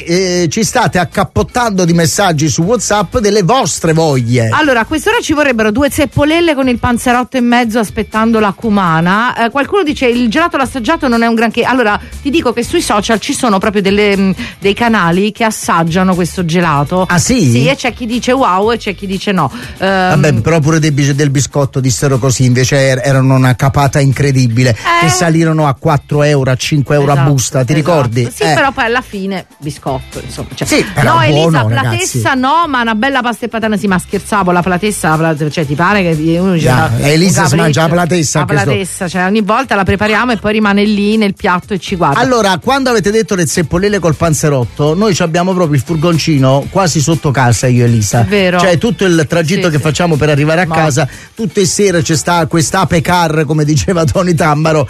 e ci state accappottando di messaggi su WhatsApp delle vostre voglie. Allora, a quest'ora ci vorrebbero 2 zeppolelle con il panzerotto in mezzo aspettando la cumana. Qualcuno dice il gelato l'assaggiato non è un granché. Allora, ti dico che sui social ci sono proprio dei canali che assaggiano questo gelato. Ah sì? Sì, e c'è chi dice wow e c'è chi dice no. Vabbè, però pure del biscotto dissero così, invece erano una capata incredibile, che salirono a 4 euro, a 5 euro a busta, ti ricordi? Sì, però poi alla fine biscotto, insomma. Cioè, sì, però no, buono, Elisa, platessa ragazzi. No, ma una bella pasta e patata, sì, ma scherzavo, la platessa, cioè ti pare che uno Elisa si mangia la platessa. La platessa, cioè ogni volta la prepariamo e poi rimane lì nel piatto e ci guarda. Allora, quando avete detto le zeppolelle col panzerotto, noi abbiamo proprio il furgoncino quasi sotto casa, io e Elisa. È vero. Cioè tutto il tragitto che facciamo per arrivare a casa, tutte le sere c'è sta quest'ape car, come diceva Tony Tammaro,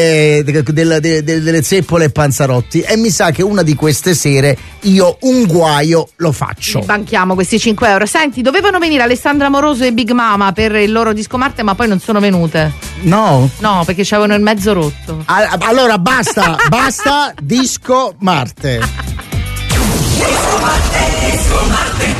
delle zeppole e panzarotti, e mi sa che una di queste sere io un guaio lo faccio. Banchiamo questi 5 euro. Senti, dovevano venire Alessandra Moroso e Big Mama per il loro disco Marte, ma poi non sono venute. No, perché c'avevano il mezzo rotto. Allora basta disco Marte. Disco Marte.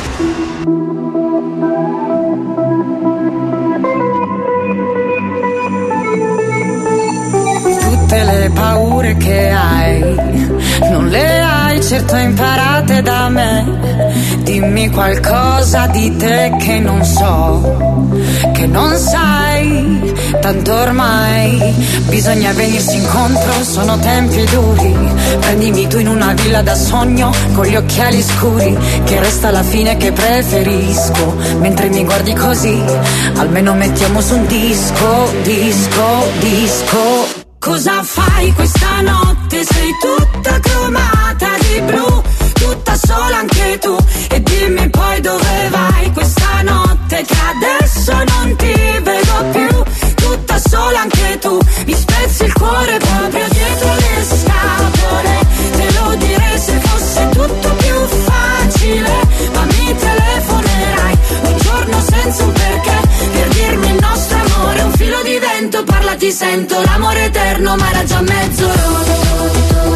Tutte le paure che hai, non le hai certo imparate da me. Dimmi qualcosa di te che non so, che non sai, tanto ormai bisogna venirsi incontro, sono tempi duri. Prendimi tu in una villa da sogno, con gli occhiali scuri, che resta la fine che preferisco. Mentre mi guardi così, almeno mettiamo su un disco. Cosa fai questa notte? Sei tutta cromata di blu, tutta sola anche tu. E dimmi poi dove vai questa notte, che adesso non ti vedo più. Tutta sola anche tu, mi spezzi il cuore proprio dietro le scatole. Te lo direi se fosse tutto più facile, ma mi telefonerai un giorno senza un perché. ti sento, l'amore eterno ma era già mezzo rotto.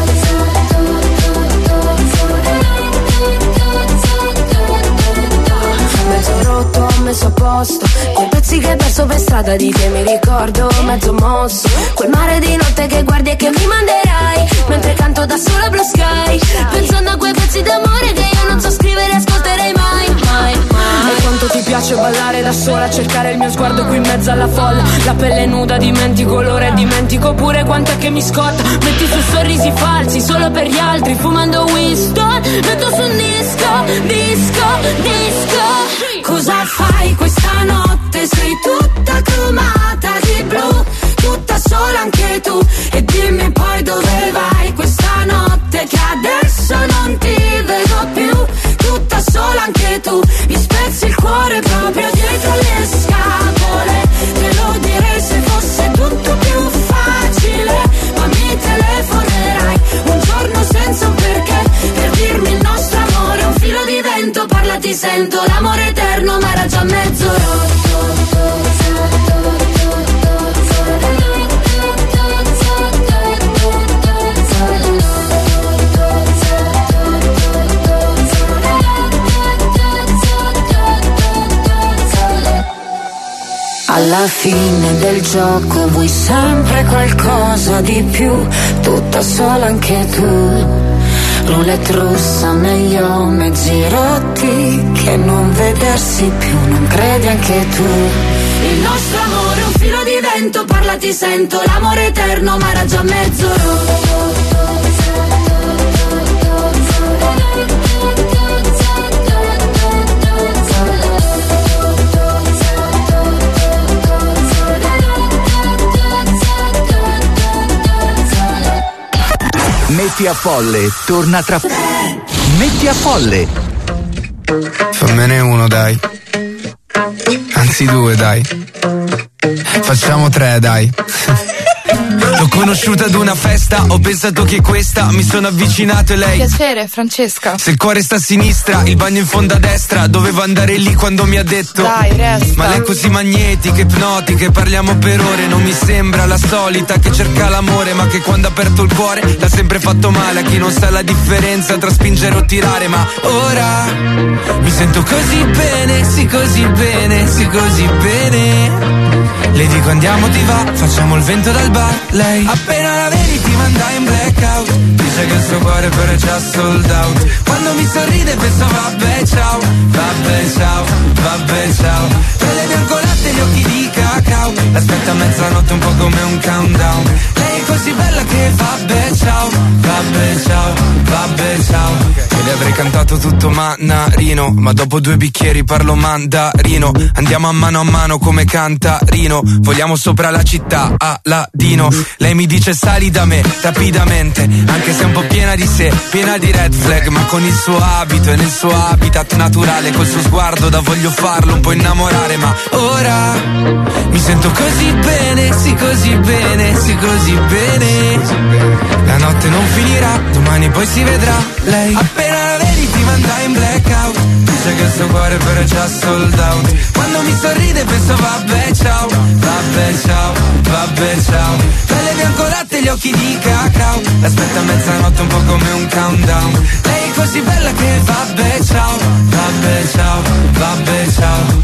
Mezzo rotto, messo a posto, quei pezzi che hai perso per strada di te mi ricordo, mezzo mosso, quel mare di notte che guardi e che mi manderai, mentre canto da sola Blue Sky, pensando a quei pezzi d'amore che io non so scrivere e ascolterei mai, mai, mai. E quanto ti piace ballare da sola, cercare il mio sguardo qui in mezzo alla folla, la pelle nuda, dimentico l'ora e dimentico pure quant'è che mi scotta, metti su sorrisi falsi solo per gli altri, fumando Winston, metto su un disco, disco, disco. Cosa fai questa notte? Sei tutta cromata di blu, tutta sola anche tu, e dimmi poi dove vai questa notte che adesso non ti vedo più, tutta sola anche tu, mi spezzi il cuore proprio dietro le scapole, te lo direi se fosse tutto più facile, ma mi telefonerai un giorno senza un perché, per dirmi il nostro amore è un filo di vento, parla ti sento, l'amore eterno ma era già mezzo rotto. Alla fine del gioco vuoi sempre qualcosa di più, tutta sola anche tu. Roulette russa negli mezzi rotti, che non vedersi più, non credi anche tu. Il nostro amore è un filo di vento, parla ti sento, l'amore eterno ma era già mezzo rotto. Metti a Folle torna tra. Metti a Folle. Fammene uno dai, anzi due dai, facciamo tre dai. L'ho conosciuta ad una festa, ho pensato che questa, mi sono avvicinato e lei. Piacere, Francesca. Se il cuore sta a sinistra, il bagno in fondo a destra, dovevo andare lì quando mi ha detto. Dai, resta. Ma lei è così magnetica, ipnotica, parliamo per ore, non mi sembra la solita che cerca l'amore, ma che quando ha aperto il cuore l'ha sempre fatto male a chi non sa la differenza tra spingere o tirare. Ma ora mi sento così bene, sì così bene, sì così bene. Le dico andiamo ti va, facciamo il vento dal bar. Lei appena la vedi ti manda in blackout, dice che il suo cuore però è già sold out. Quando mi sorride penso vabbè ciao, vabbè ciao, vabbè ciao. Pelle biancolate e gli occhi di cacao, l'aspetta a mezzanotte un po' come un countdown. Lei è così bella che vabbè ciao, vabbè ciao, vabbè ciao. E le avrei cantato tutto manarino, ma dopo 2 bicchieri parlo mandarino. Andiamo a mano come cantarino, vogliamo sopra la città a ladino. Lei mi dice sali da me rapidamente, anche se è un po' piena di sé, piena di red flag, ma con il suo abito e nel suo habitat naturale, col suo sguardo da voglio farlo un po' innamorare. Ma ora mi sento così bene, sì così bene, sì così bene. La notte non finirà, domani poi si vedrà. Lei appena la vedi ti manda in blackout, dice che il suo cuore però è già sold out. Quando mi sorride penso vabbè ciao, vabbè ciao, vabbè ciao. Pelle biancolate e gli occhi di cacao, l'aspetta a mezzanotte un po' come un countdown. Lei è così bella che vabbè ciao, vabbè ciao, vabbè ciao.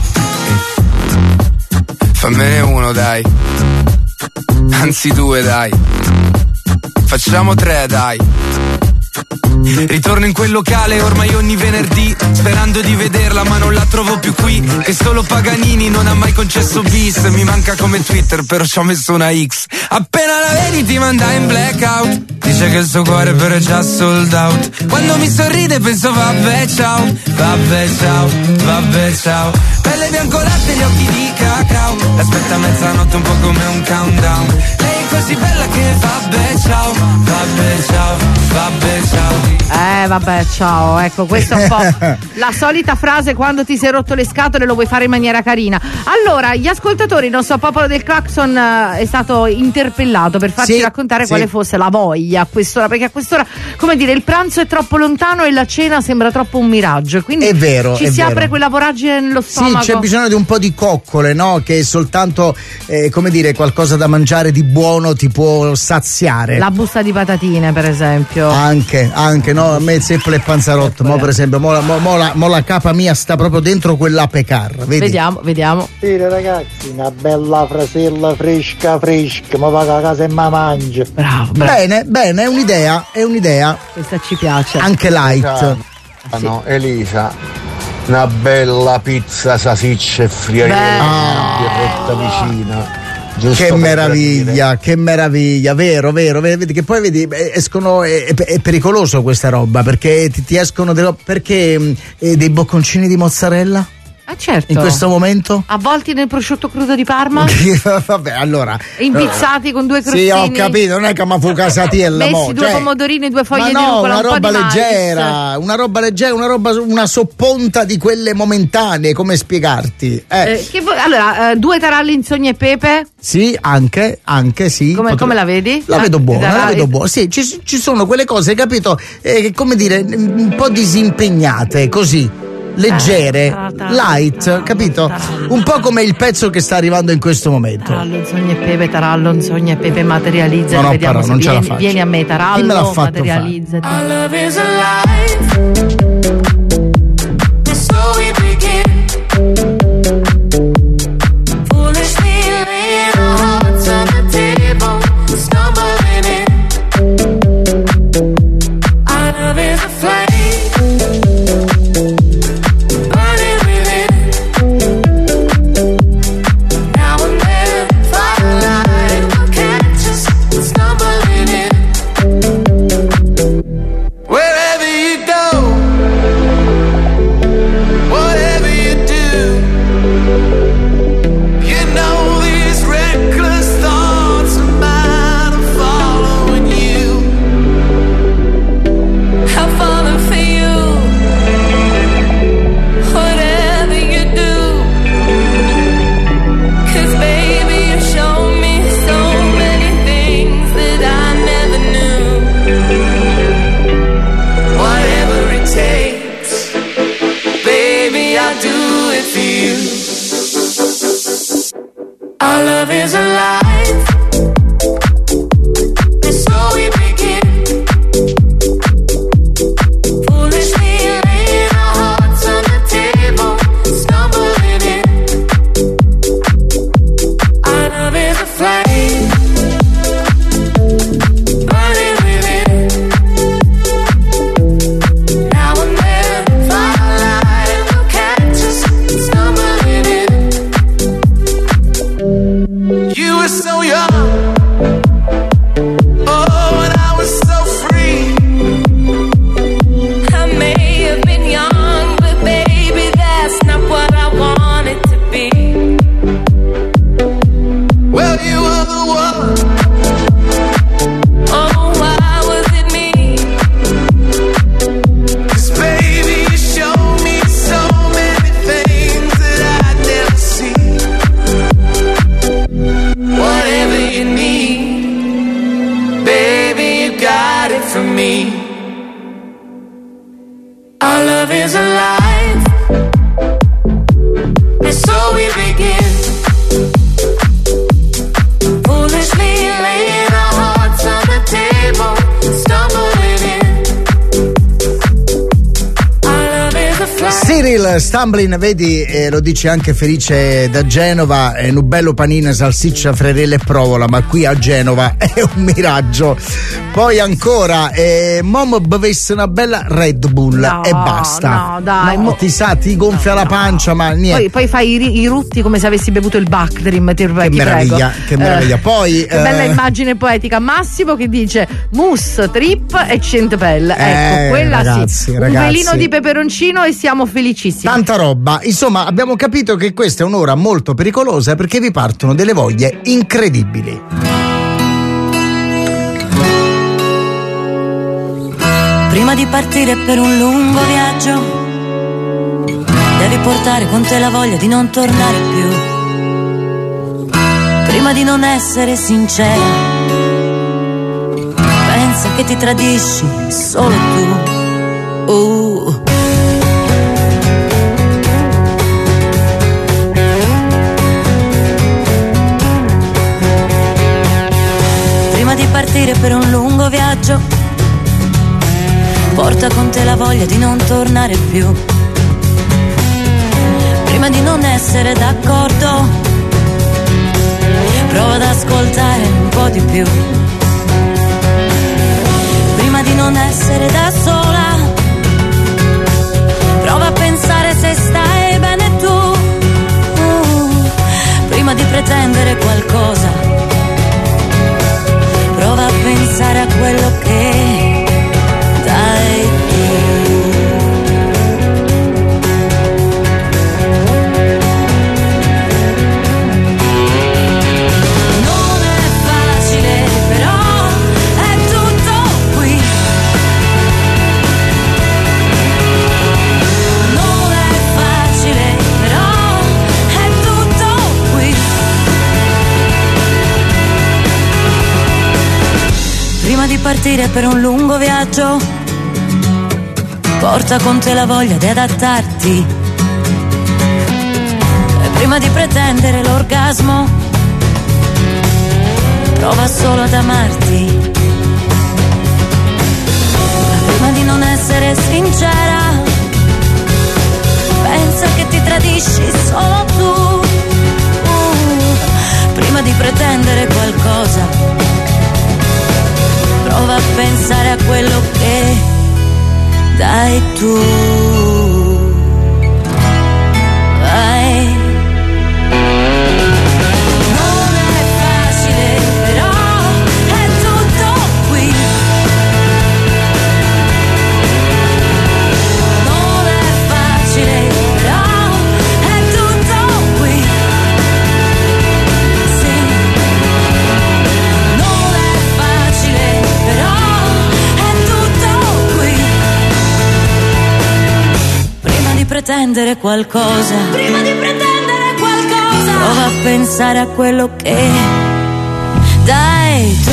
Fammene uno dai, anzi due dai, facciamo tre dai. Ritorno in quel locale ormai ogni venerdì, sperando di vederla ma non la trovo più qui. Che solo Paganini non ha mai concesso bis. Mi manca come Twitter però ci ho messo una X. Appena la vedi ti manda in blackout, dice che il suo cuore però è già sold out. Quando mi sorride penso vabbè ciao, vabbè ciao, vabbè ciao. Pelle biancolate e gli occhi di cacao, l'aspetta a mezzanotte un po' come un countdown. Lei è così bella che vabbè ciao, vabbè ciao, vabbè ciao. Vabbè, ciao, ecco, questa è un po' la solita frase: quando ti sei rotto le scatole lo vuoi fare in maniera carina. Allora, gli ascoltatori, il nostro popolo del Clacson è stato interpellato per farci raccontare quale fosse la voglia a quest'ora, perché a quest'ora, come dire, il pranzo è troppo lontano e la cena sembra troppo un miraggio, quindi è vero, ci si apre quella voragine nello stomaco. Sì, c'è bisogno di un po' di coccole, no? Che soltanto, come dire, qualcosa da mangiare di buono ti può saziare. La busta di patatine, per esempio. Anche, no? A me sempre il panzarotto, per esempio, mo la capa mia sta proprio dentro quell'apecar, vedi? Vediamo. Sì, ragazzi, una bella frasella fresca, ma va a casa e ma mangio. Bravo. Bene, è un'idea. Questa ci piace. Anche light. No, Elisa, una bella pizza salsiccia e friariella, birretta vicina. Che meraviglia, vero, vedi che poi escono, è pericoloso questa roba, perché ti escono perché dei bocconcini di mozzarella? Certo. In questo momento? Avvolti nel prosciutto crudo di Parma? Vabbè, allora. Impizzati con due crostini? Sì, ho capito, non è che mi fu casatiella. Messi due pomodorini, due foglie di rucola, una roba leggera, una sopponta di quelle momentanee, come spiegarti? Allora, due taralli in sogno e pepe? Sì, anche sì. Come la vedi? La vedo buona. Sì, ci sono quelle cose, capito? Come dire, un po' disimpegnate, così. Leggere, light, capito? Un po' come il pezzo che sta arrivando in questo momento. Tarallo in sogno e pepe, materializza. No, vediamo non ce la faccio. Vieni a me, Tarallo, chi me l'ha fatto materializzati. Our love is alive. Our love is alive, and so we begin. Foolishly laying our hearts on the table, stumbling in. Our love is a fly. Cyril Stamblin, vedi, lo dice anche Felice da Genova, un bello panino, salsiccia, frerella e provola, ma qui a Genova è un miraggio. Poi ancora, Mom bevesse una bella Red Bull e basta. No, dai. Ti gonfia la pancia, ma niente. Poi fai i rutti come se avessi bevuto il Bactrim, ti meraviglia, prego. Che meraviglia. Poi che bella immagine poetica. Massimo che dice mousse, trip e centepelle. Ecco, quella ragazzi, Un velino di peperoncino e siamo felicissimi. Tanta roba. Insomma, abbiamo capito che questa è un'ora molto pericolosa perché vi partono delle voglie incredibili. Prima di partire per un lungo viaggio, devi portare con te la voglia di non tornare più. Prima di non essere sincera, pensa che ti tradisci solo tu. Prima di partire per un lungo viaggio, porta con te la voglia di non tornare più. Prima di non essere d'accordo, prova ad ascoltare un po' di più. Prima di non essere da sola, prova a pensare se stai bene tu. Prima di pretendere qualcosa, prova a pensare a quello che dai tu. Prima di partire per un lungo viaggio, porta con te la voglia di adattarti. E prima di pretendere l'orgasmo, prova solo ad amarti. Prima di non essere sincera, pensa che ti tradisci solo tu. Prima di pretendere qualcosa, prova a pensare a quello che dai tu. Vai. Non è facile, però è tutto qui. Non è facile, però è tutto qui. Sì. Non è facile, però è tutto qui. Prima di pretendere qualcosa, prova a pensare a quello che dai tu.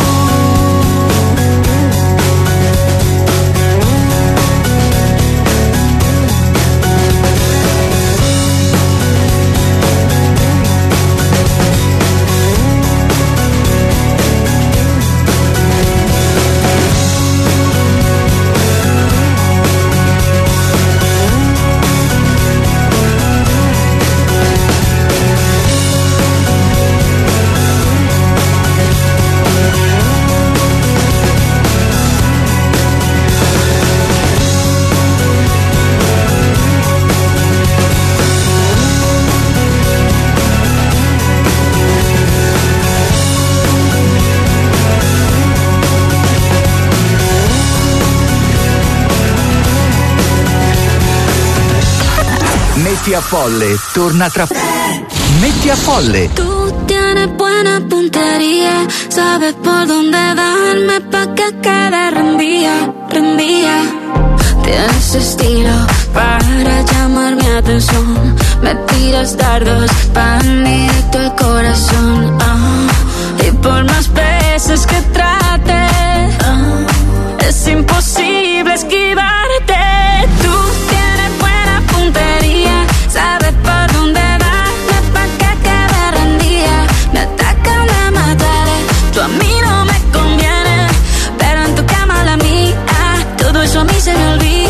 Metti a Folle torna tra Metti a Folle. Tú tienes buena puntería, sabes por dónde darme pa' que quede rendida, rendida. Tienes estilo para llamar mi atención, me tiras dardos pan directo al corazón. Y por más veces que trate, es imposible esquivarte. Tú tienes buena puntería, sabes por dónde darme pa' que quede rendida. Me atacan a matar, tú a mí no me conviene, pero en tu cama la mía, todo eso a mí se me olvida.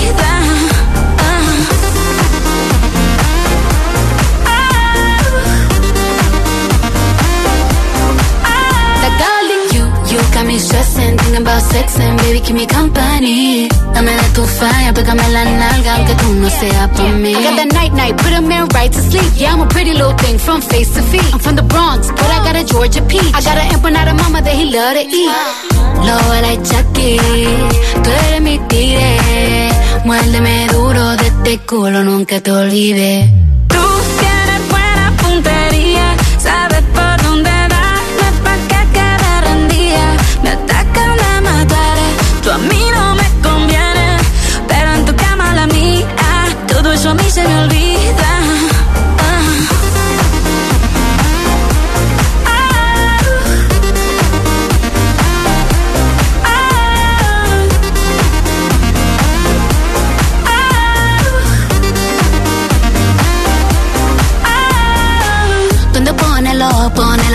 Got me stressing, thinking about sex and baby keep me company. Dame de tu falla, pégame la nalga aunque tú no seas por mí. I got that night, put a man right to sleep. Yeah, I'm a pretty little thing from face to feet. I'm from the Bronx, but I got a Georgia peach. I got an empanada mama that he love to eat. Lobo like Chucky, tú eres mi tigre. Muérdeme duro de este culo, nunca te olvides. Tú tienes buena puntería, sabes por dónde darme pa' que quede rendida. Me atacan a matar, tú a mí no me conviene.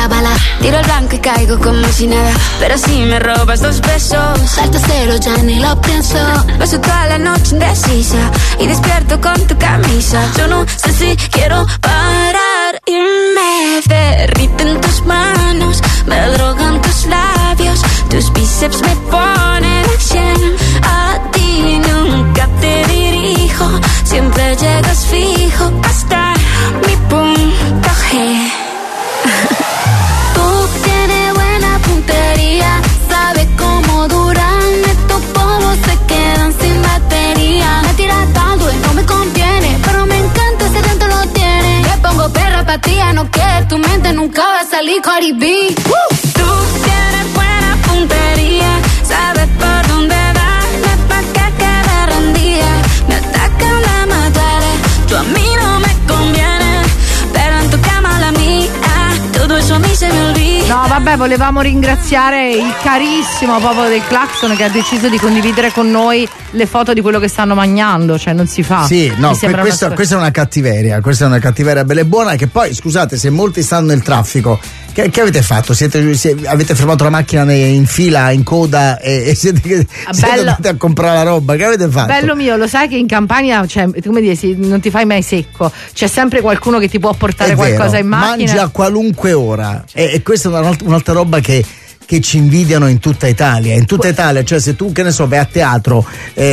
la bala. Tiro el blanco y caigo como si nada. Pero si me robas 2 besos, salto cero, ya ni lo pienso. Paso toda la noche indecisa y despierto con tu camisa. Yo no sé si quiero parar y me derriten tus manos, me drogan tus labios, tus bíceps me ponen a 100. A ti nunca te dirijo, siempre llegas fijo hasta mi punto G. Tú tienes buena puntería, sabes cómo duran estos polvos, se quedan sin batería. Me tiras tanto y no me conviene, pero me encanta ese dentro lo tiene. Me pongo perra pa' ti, no que tu mente nunca va a salir Cardi B. Tú tienes buena puntería, sabes por dónde darle pa' que quede rendida. Me atacan la madre, tú a mí no me conviene, pero en tu cama la mía, tutto eso a me se me olvida. No, vabbè, volevamo ringraziare il carissimo popolo del Clacson che ha deciso di condividere con noi le foto di quello che stanno mangiando, cioè non si fa. Sì, no, questa è una cattiveria bella e buona, che poi, scusate, se molti stanno nel traffico, che avete fatto? Avete fermato la macchina in fila, in coda e siete andati a comprare la roba? Che avete fatto? Bello mio, lo sai che in Campania, cioè, come dire, non ti fai mai secco, c'è sempre qualcuno che ti può portare qualcosa in macchina. Mangi a qualunque ora e questa è un'altra roba che ci invidiano in tutta Italia. In tutta Italia, cioè se tu, che ne so, vai a teatro,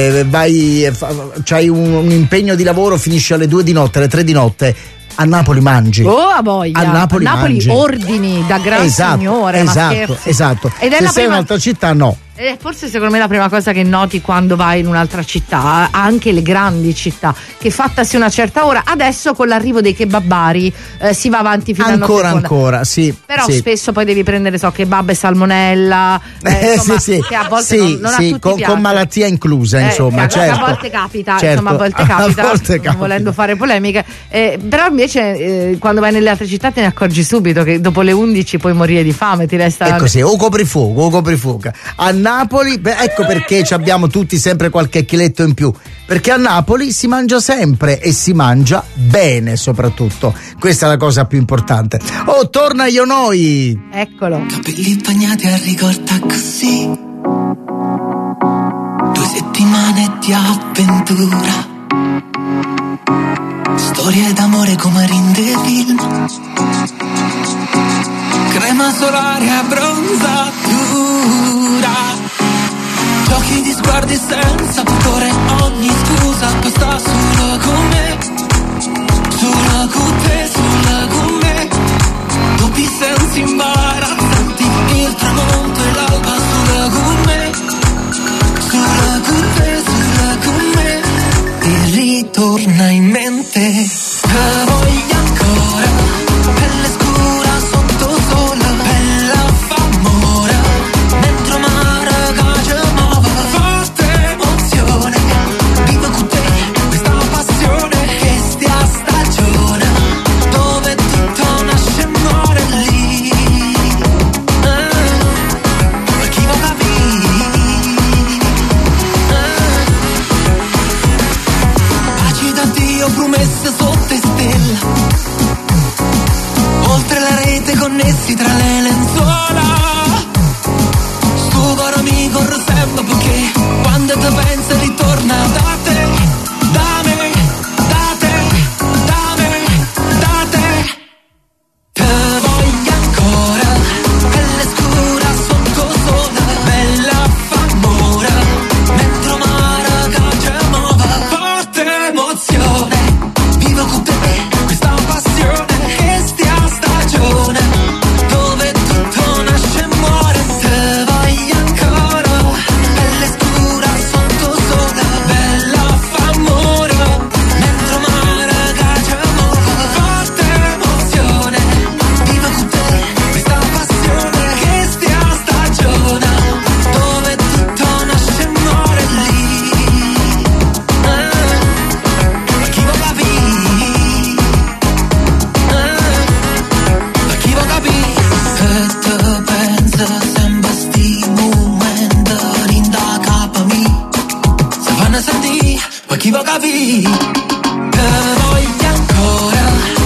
c'hai un impegno di lavoro, finisci alle 2 di notte, alle 3 di notte, a Napoli mangi. Oh, a voglia. A Napoli mangi. Ordini da gran signore. Esatto. Ed è se la sei in un'altra città, no. Forse secondo me la prima cosa che noti quando vai in un'altra città, anche le grandi città, che fattasi una certa ora, adesso con l'arrivo dei kebabari si va avanti fino a notte ancora, sì. Però sì. Spesso poi devi prendere kebab e salmonella, insomma, che a volte non a tutti piace. Con malattia inclusa, insomma, certo. A volte capita, certo. insomma, a volte capita, volendo fare polemiche, però invece quando vai nelle altre città te ne accorgi subito che dopo le 11 puoi morire di fame, ti resta. È così, o coprifuoco. A Napoli, ecco perché abbiamo tutti sempre qualche chiletto in più, perché a Napoli si mangia sempre e si mangia bene, soprattutto. Questa è la cosa più importante. Oh, torna Ionoi! Eccolo. Capelli bagnati a ricorda così, 2 settimane di avventura, storie d'amore come rinde film, crema solare a bronzatura, giochi di sguardi senza pudore, ogni scusa basta solo con me, solo con te, solo con me, dubbi senza imbarazzanti, il tramonto e l'alba solo con me, solo con te, solo con me, e ritorna in mente, te voglio ancora, pelle scura sotto sole, bella f'amore, dentro mare che muove, forte emozione, vivo con te questa passione, che stia stagione, dove tutto nasce e muore lì, per chi va da baci da Dio, promesse sotto stelle, oltre la rete connessi tra le lenzuola, sto caro amico sempre perché quando ti pensi ritorna da te, da me, da te, da me, da te, te voglio ancora, pelle scura sotto sole, bella f'amore, dentro mare che muove, forte emozione, vivo con te questa passione, che stia stagione, dove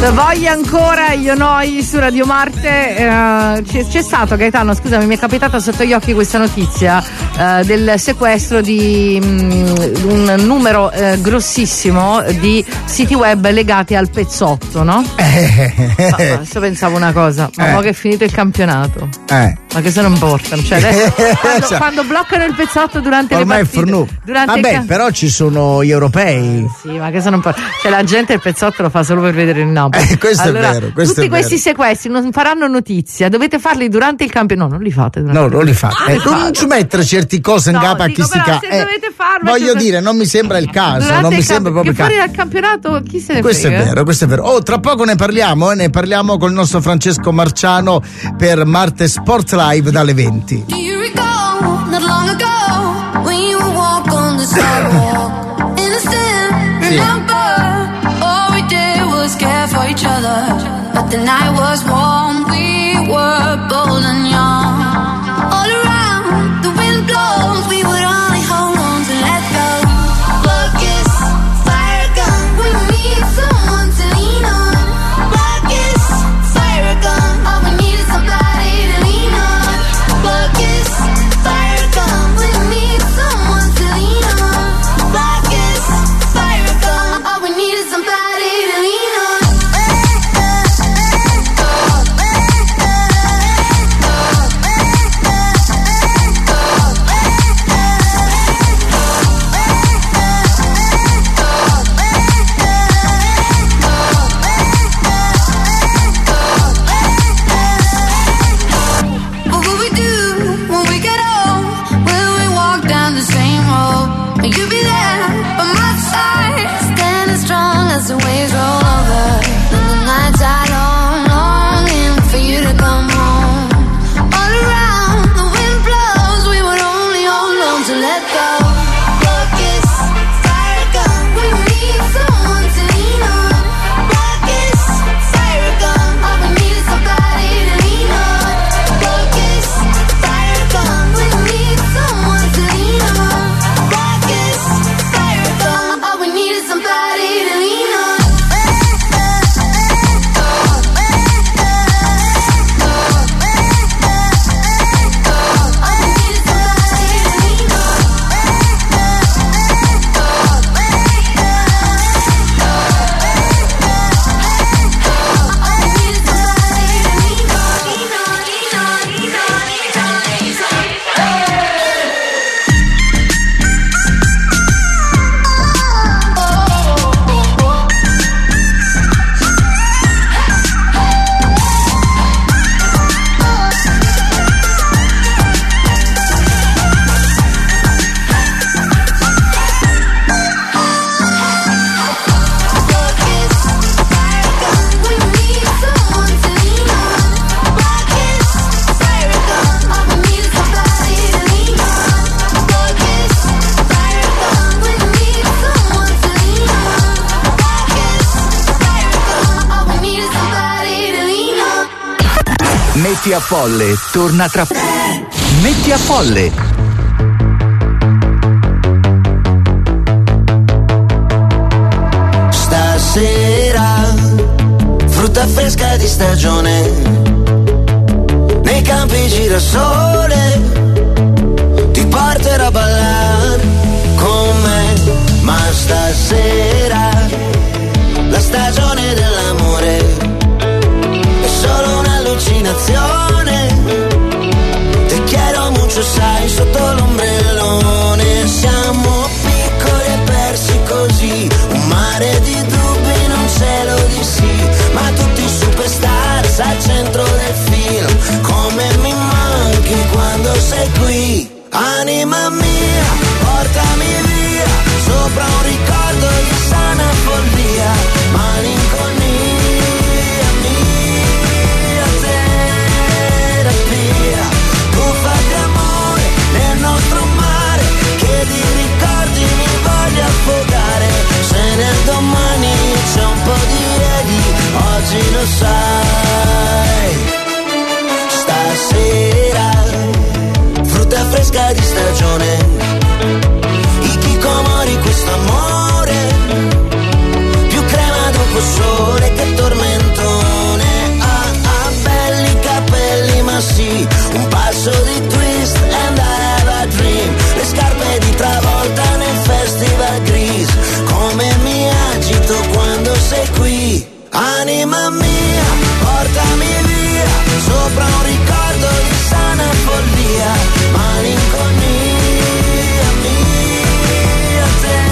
Lo voglio ancora, io noi su Radio Marte. C'è stato, Gaetano, scusami, mi è capitata sotto gli occhi questa notizia del sequestro di un numero grossissimo di siti web legati al pezzotto, no? Adesso pensavo una cosa, ma mo che è finito il campionato, ma che se non portano, cioè adesso, quando bloccano il pezzotto durante ormai le partite, vabbè, però ci sono gli europei. Sì, ma che se non cioè la gente il pezzotto lo fa solo per vedere il Napoli. Questo allora, è vero. Tutti questi sequestri non faranno notizia, dovete farli durante il campionato. No, non li fate durante non li fate. Non ci mettere certe cose in capo a chi si se dovete farlo, voglio dire, non mi sembra il caso, non mi sembra proprio il caso. Fuori dal campionato chi se ne questo frega? Questo è vero. Oh, tra poco ne parliamo col nostro Francesco Marciano per Marte Sport Live dalle 20. Do you recall not long ago when you would walk on the sidewalk? Innocent, remember all we did was care for each other, but the night was warm, we were bold and young. All around the wind blows, we would only hold on to let go. Blood kiss, fire gun, we need someone to lean on. Blood kiss, fire gun, all we need is somebody to lean on. Blood kiss, fire gun, we need someone to lean on. Blood kiss, fire gun, all we need is somebody to lean on. The waves roll over and the nights are long, longing for you to come home. All around the wind blows, we would only hold on to let go. Blood kiss, fire gun, we need someone to lean on. Blood kiss, fire gun, all we need is somebody to lean on. Blood kiss, fire gun, we need someone to lean on. Blood kiss, fire gun, all we need is somebody to lean on. Metti a Folle torna tra Metti a Folle. Stasera frutta fresca di stagione, nei campi girasole, ti porterò a ballare con me. Ma stasera la stagione dell'amore è solo un'allucinazione. Te quiero mucho, sai, sotto l'ombrellone. Siamo piccoli e persi così, un mare di dubbi, non cielo di sì. Ma tutti superstars al centro del film, come mi manchi quando sei qui. Anima mia, portami via, sopra un ricordo di sana follia. Malinconia, mia terapia, buffa di amore nel nostro mare, che di ricordi mi voglio affogare. Se nel domani c'è un po' di ieri, oggi lo sai. Stasera frutta fresca di stagione, hikikomori questo amore, più crema dopo sole che tormenta. vita mia, portami via, sopra un ricordo di sana follia, malinconia mia,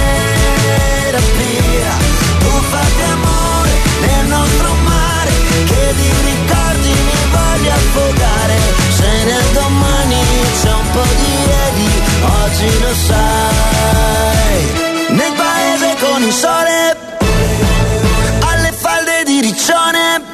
terapia, tuffati amore nel nostro mare, che di ricordi mi voglio affogare, se nel domani c'è un po' di ieri, oggi lo sai, nel paese con il sole, alle falde di riccione,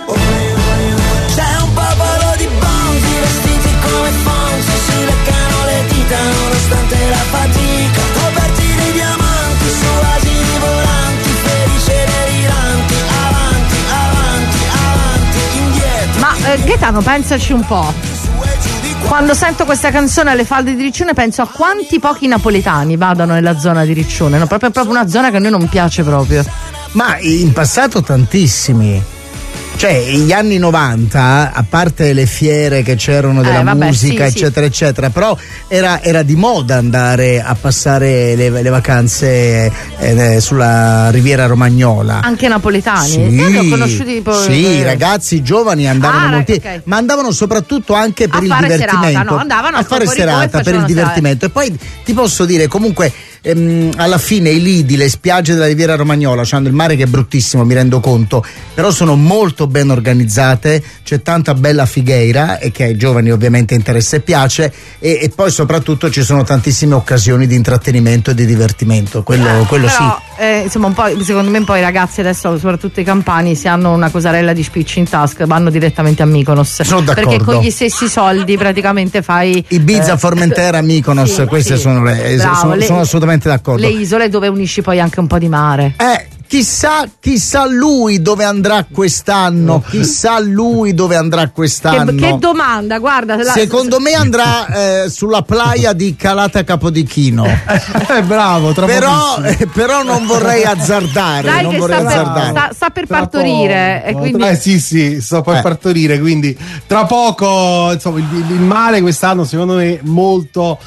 c'è un popolo di bonzi vestiti come Fonzi, si leccano le dita nonostante la fatica, coperti di diamanti su asini volanti, felici e deliranti, avanti, avanti, avanti, indietro. Ma Gaetano, pensaci un po'. Quando sento questa canzone alle falde di Riccione penso a quanti pochi napoletani vadano nella zona di Riccione, no? Proprio una zona che a noi non piace proprio. Ma in passato tantissimi. Cioè, gli anni 90, a parte le fiere che c'erano della musica, sì, eccetera, eccetera, però era di moda andare a passare le vacanze sulla Riviera Romagnola. Anche napoletani? Sì, io li ho conosciuti tipo. Sì, ragazzi giovani andavano molti, okay. ma andavano soprattutto anche per il divertimento. Serata, no, andavano a fare serata per il divertimento. E poi ti posso dire, comunque. Alla fine i lidi, le spiagge della Riviera Romagnola, c'hanno il mare che è bruttissimo, mi rendo conto, però sono molto ben organizzate, c'è tanta bella figheira e che ai giovani ovviamente interessa e piace, e poi soprattutto ci sono tantissime occasioni di intrattenimento e di divertimento, quello però, sì. Insomma, un po', secondo me, poi i ragazzi adesso, soprattutto i campani, se hanno una cosarella di spicci in tasca vanno direttamente a Mykonos. Sono d'accordo. Perché con gli stessi soldi praticamente fai Ibiza, Formentera, Mykonos, sì, queste sì. sono sono assolutamente d'accordo. Le isole dove unisci poi anche un po' di mare. Chissà lui dove andrà quest'anno. Chissà lui dove andrà quest'anno. Che domanda, guarda. Secondo me andrà sulla playa di Calata Capodichino. Bravo, però non vorrei azzardare. Dai, non che vorrei azzardare. sta per partorire. E quindi... sì, sto per partorire. Quindi tra poco, insomma, il mare quest'anno, secondo me, molto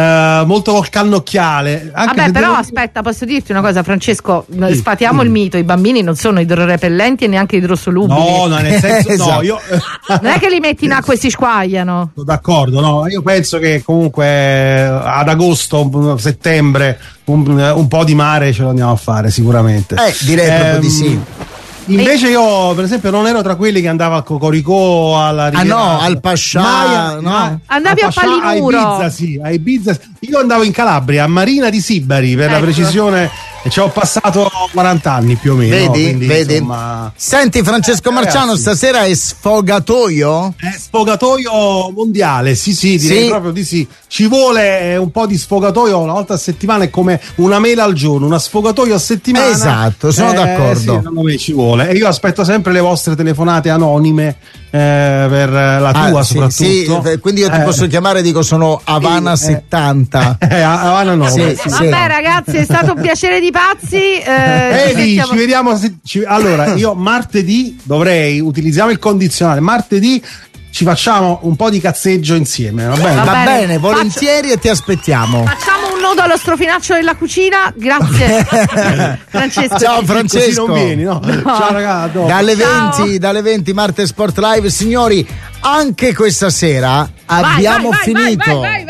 col cannocchiale. Vabbè, però aspetta, posso dirti una cosa, Francesco? Sfatiamo il mito: i bambini non sono idrorepellenti e neanche idrosolubili. No, nel senso, esatto. no, io non è che li metti in acqua e si squagliano. D'accordo, no, io penso che comunque ad agosto, settembre, un po' di mare ce lo andiamo a fare sicuramente. Direi proprio di sì. Invece io, per esempio, non ero tra quelli che andava al Cocoricò, alla Riviera. Al Pascià, no? Andavi a Palinuro. A Ibiza. Io andavo in Calabria, a Marina di Sibari, per la precisione, e ci ho passato 40 anni più o meno. Vedi? Quindi, Vedi? Insomma... Senti, Francesco Marciano, stasera è sfogatoio? È sfogatoio mondiale, sì, direi proprio di sì. Ci vuole un po' di sfogatoio una volta a settimana, è come una mela al giorno, una sfogatoio a settimana. Esatto, sono d'accordo. Sì, secondo me ci vuole. E io aspetto sempre le vostre telefonate anonime per la tua soprattutto. Sì, quindi io ti posso chiamare, dico sono Havana 70. Havana 9. Vabbè ragazzi, è stato un piacere di pazzi. Ci vediamo. Allora, io martedì utilizziamo il condizionale. Martedì ci facciamo un po' di cazzeggio insieme, va bene? Va bene, volentieri, e ti aspettiamo. Facciamo un nodo allo strofinaccio della cucina. Grazie. Francesco. Ciao Francesco. Così non vieni, no? Ciao ragazzi. Dalle 20 Marte Sport Live, signori, anche questa sera abbiamo finito. Vai.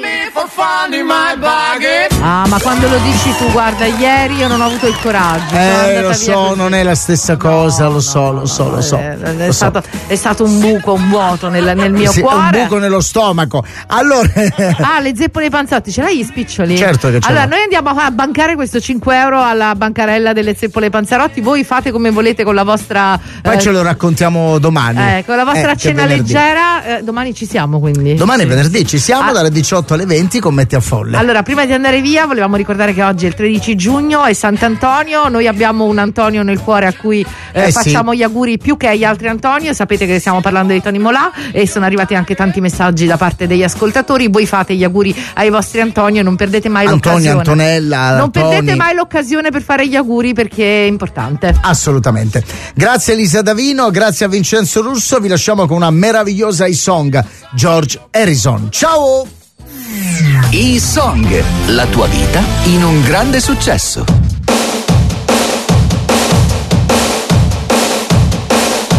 Ma quando lo dici tu, guarda, ieri io non ho avuto il coraggio. Lo so, non è la stessa cosa, lo so. È stato un buco, un vuoto nel mio cuore. Un buco nello stomaco. Allora. Le zeppole e i panzotti, ce l'hai gli spiccioli? Certo che ce l'ho. Allora, noi andiamo a bancare questo 5 euro alla bancarella delle zeppole e panzarotti. Voi fate come volete con la vostra. Poi ce lo raccontiamo domani. Con la vostra cena leggera. Domani ci siamo, quindi. Domani è venerdì, ci siamo dalle 18 alle 20 con Metti a Folle. Allora, prima di andare via, volevamo ricordare che oggi è il 13 giugno, è Sant'Antonio. Noi abbiamo un Antonio nel cuore a cui facciamo gli auguri più che agli altri Antonio. Sapete che stiamo parlando di Tony Molà e sono arrivati anche tanti messaggi da parte degli ascoltatori. Voi fate gli auguri ai vostri Antonio, non perdete mai l'occasione. Antonella, non perdete mai l'occasione per fare gli auguri, perché è importante. Assolutamente. Grazie Elisa Davino, grazie a Vincenzo Russo. Vi lasciamo con una meravigliosa song, George Harrison. Ciao! E-Song, la tua vita in un grande successo.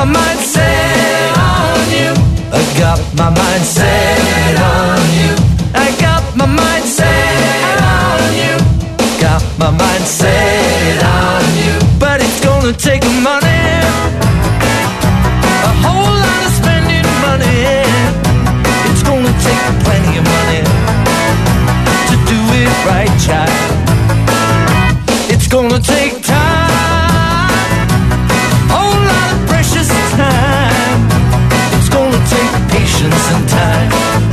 my mind set on you. I got my mind set on you. I got my mind set on you. Got my mind set on you. But it's gonna take money, a whole lot of spending money. It's gonna take plenty of money to do it right, child. It's gonna take time, a whole lot of precious time. It's gonna take patience and time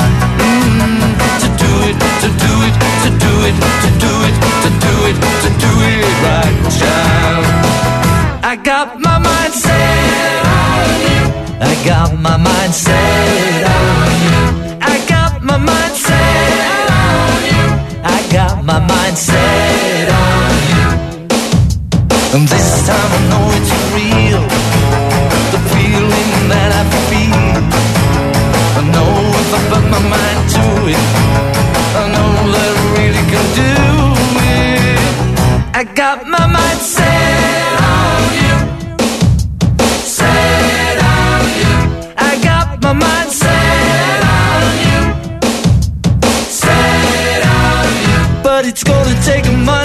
to do it, to do it, to do it, to do it, to do it, to do it right, child. I got my mind set on you. I got my mind set on you. I got my mind set on you. I got my mind set on you. And this time I know it's real, the feeling that I feel. I know if I put my mind to it, I know that I really can do it. I got my mind set on you, set on you. I got my mind set on you, set on you. But it's gonna take a month.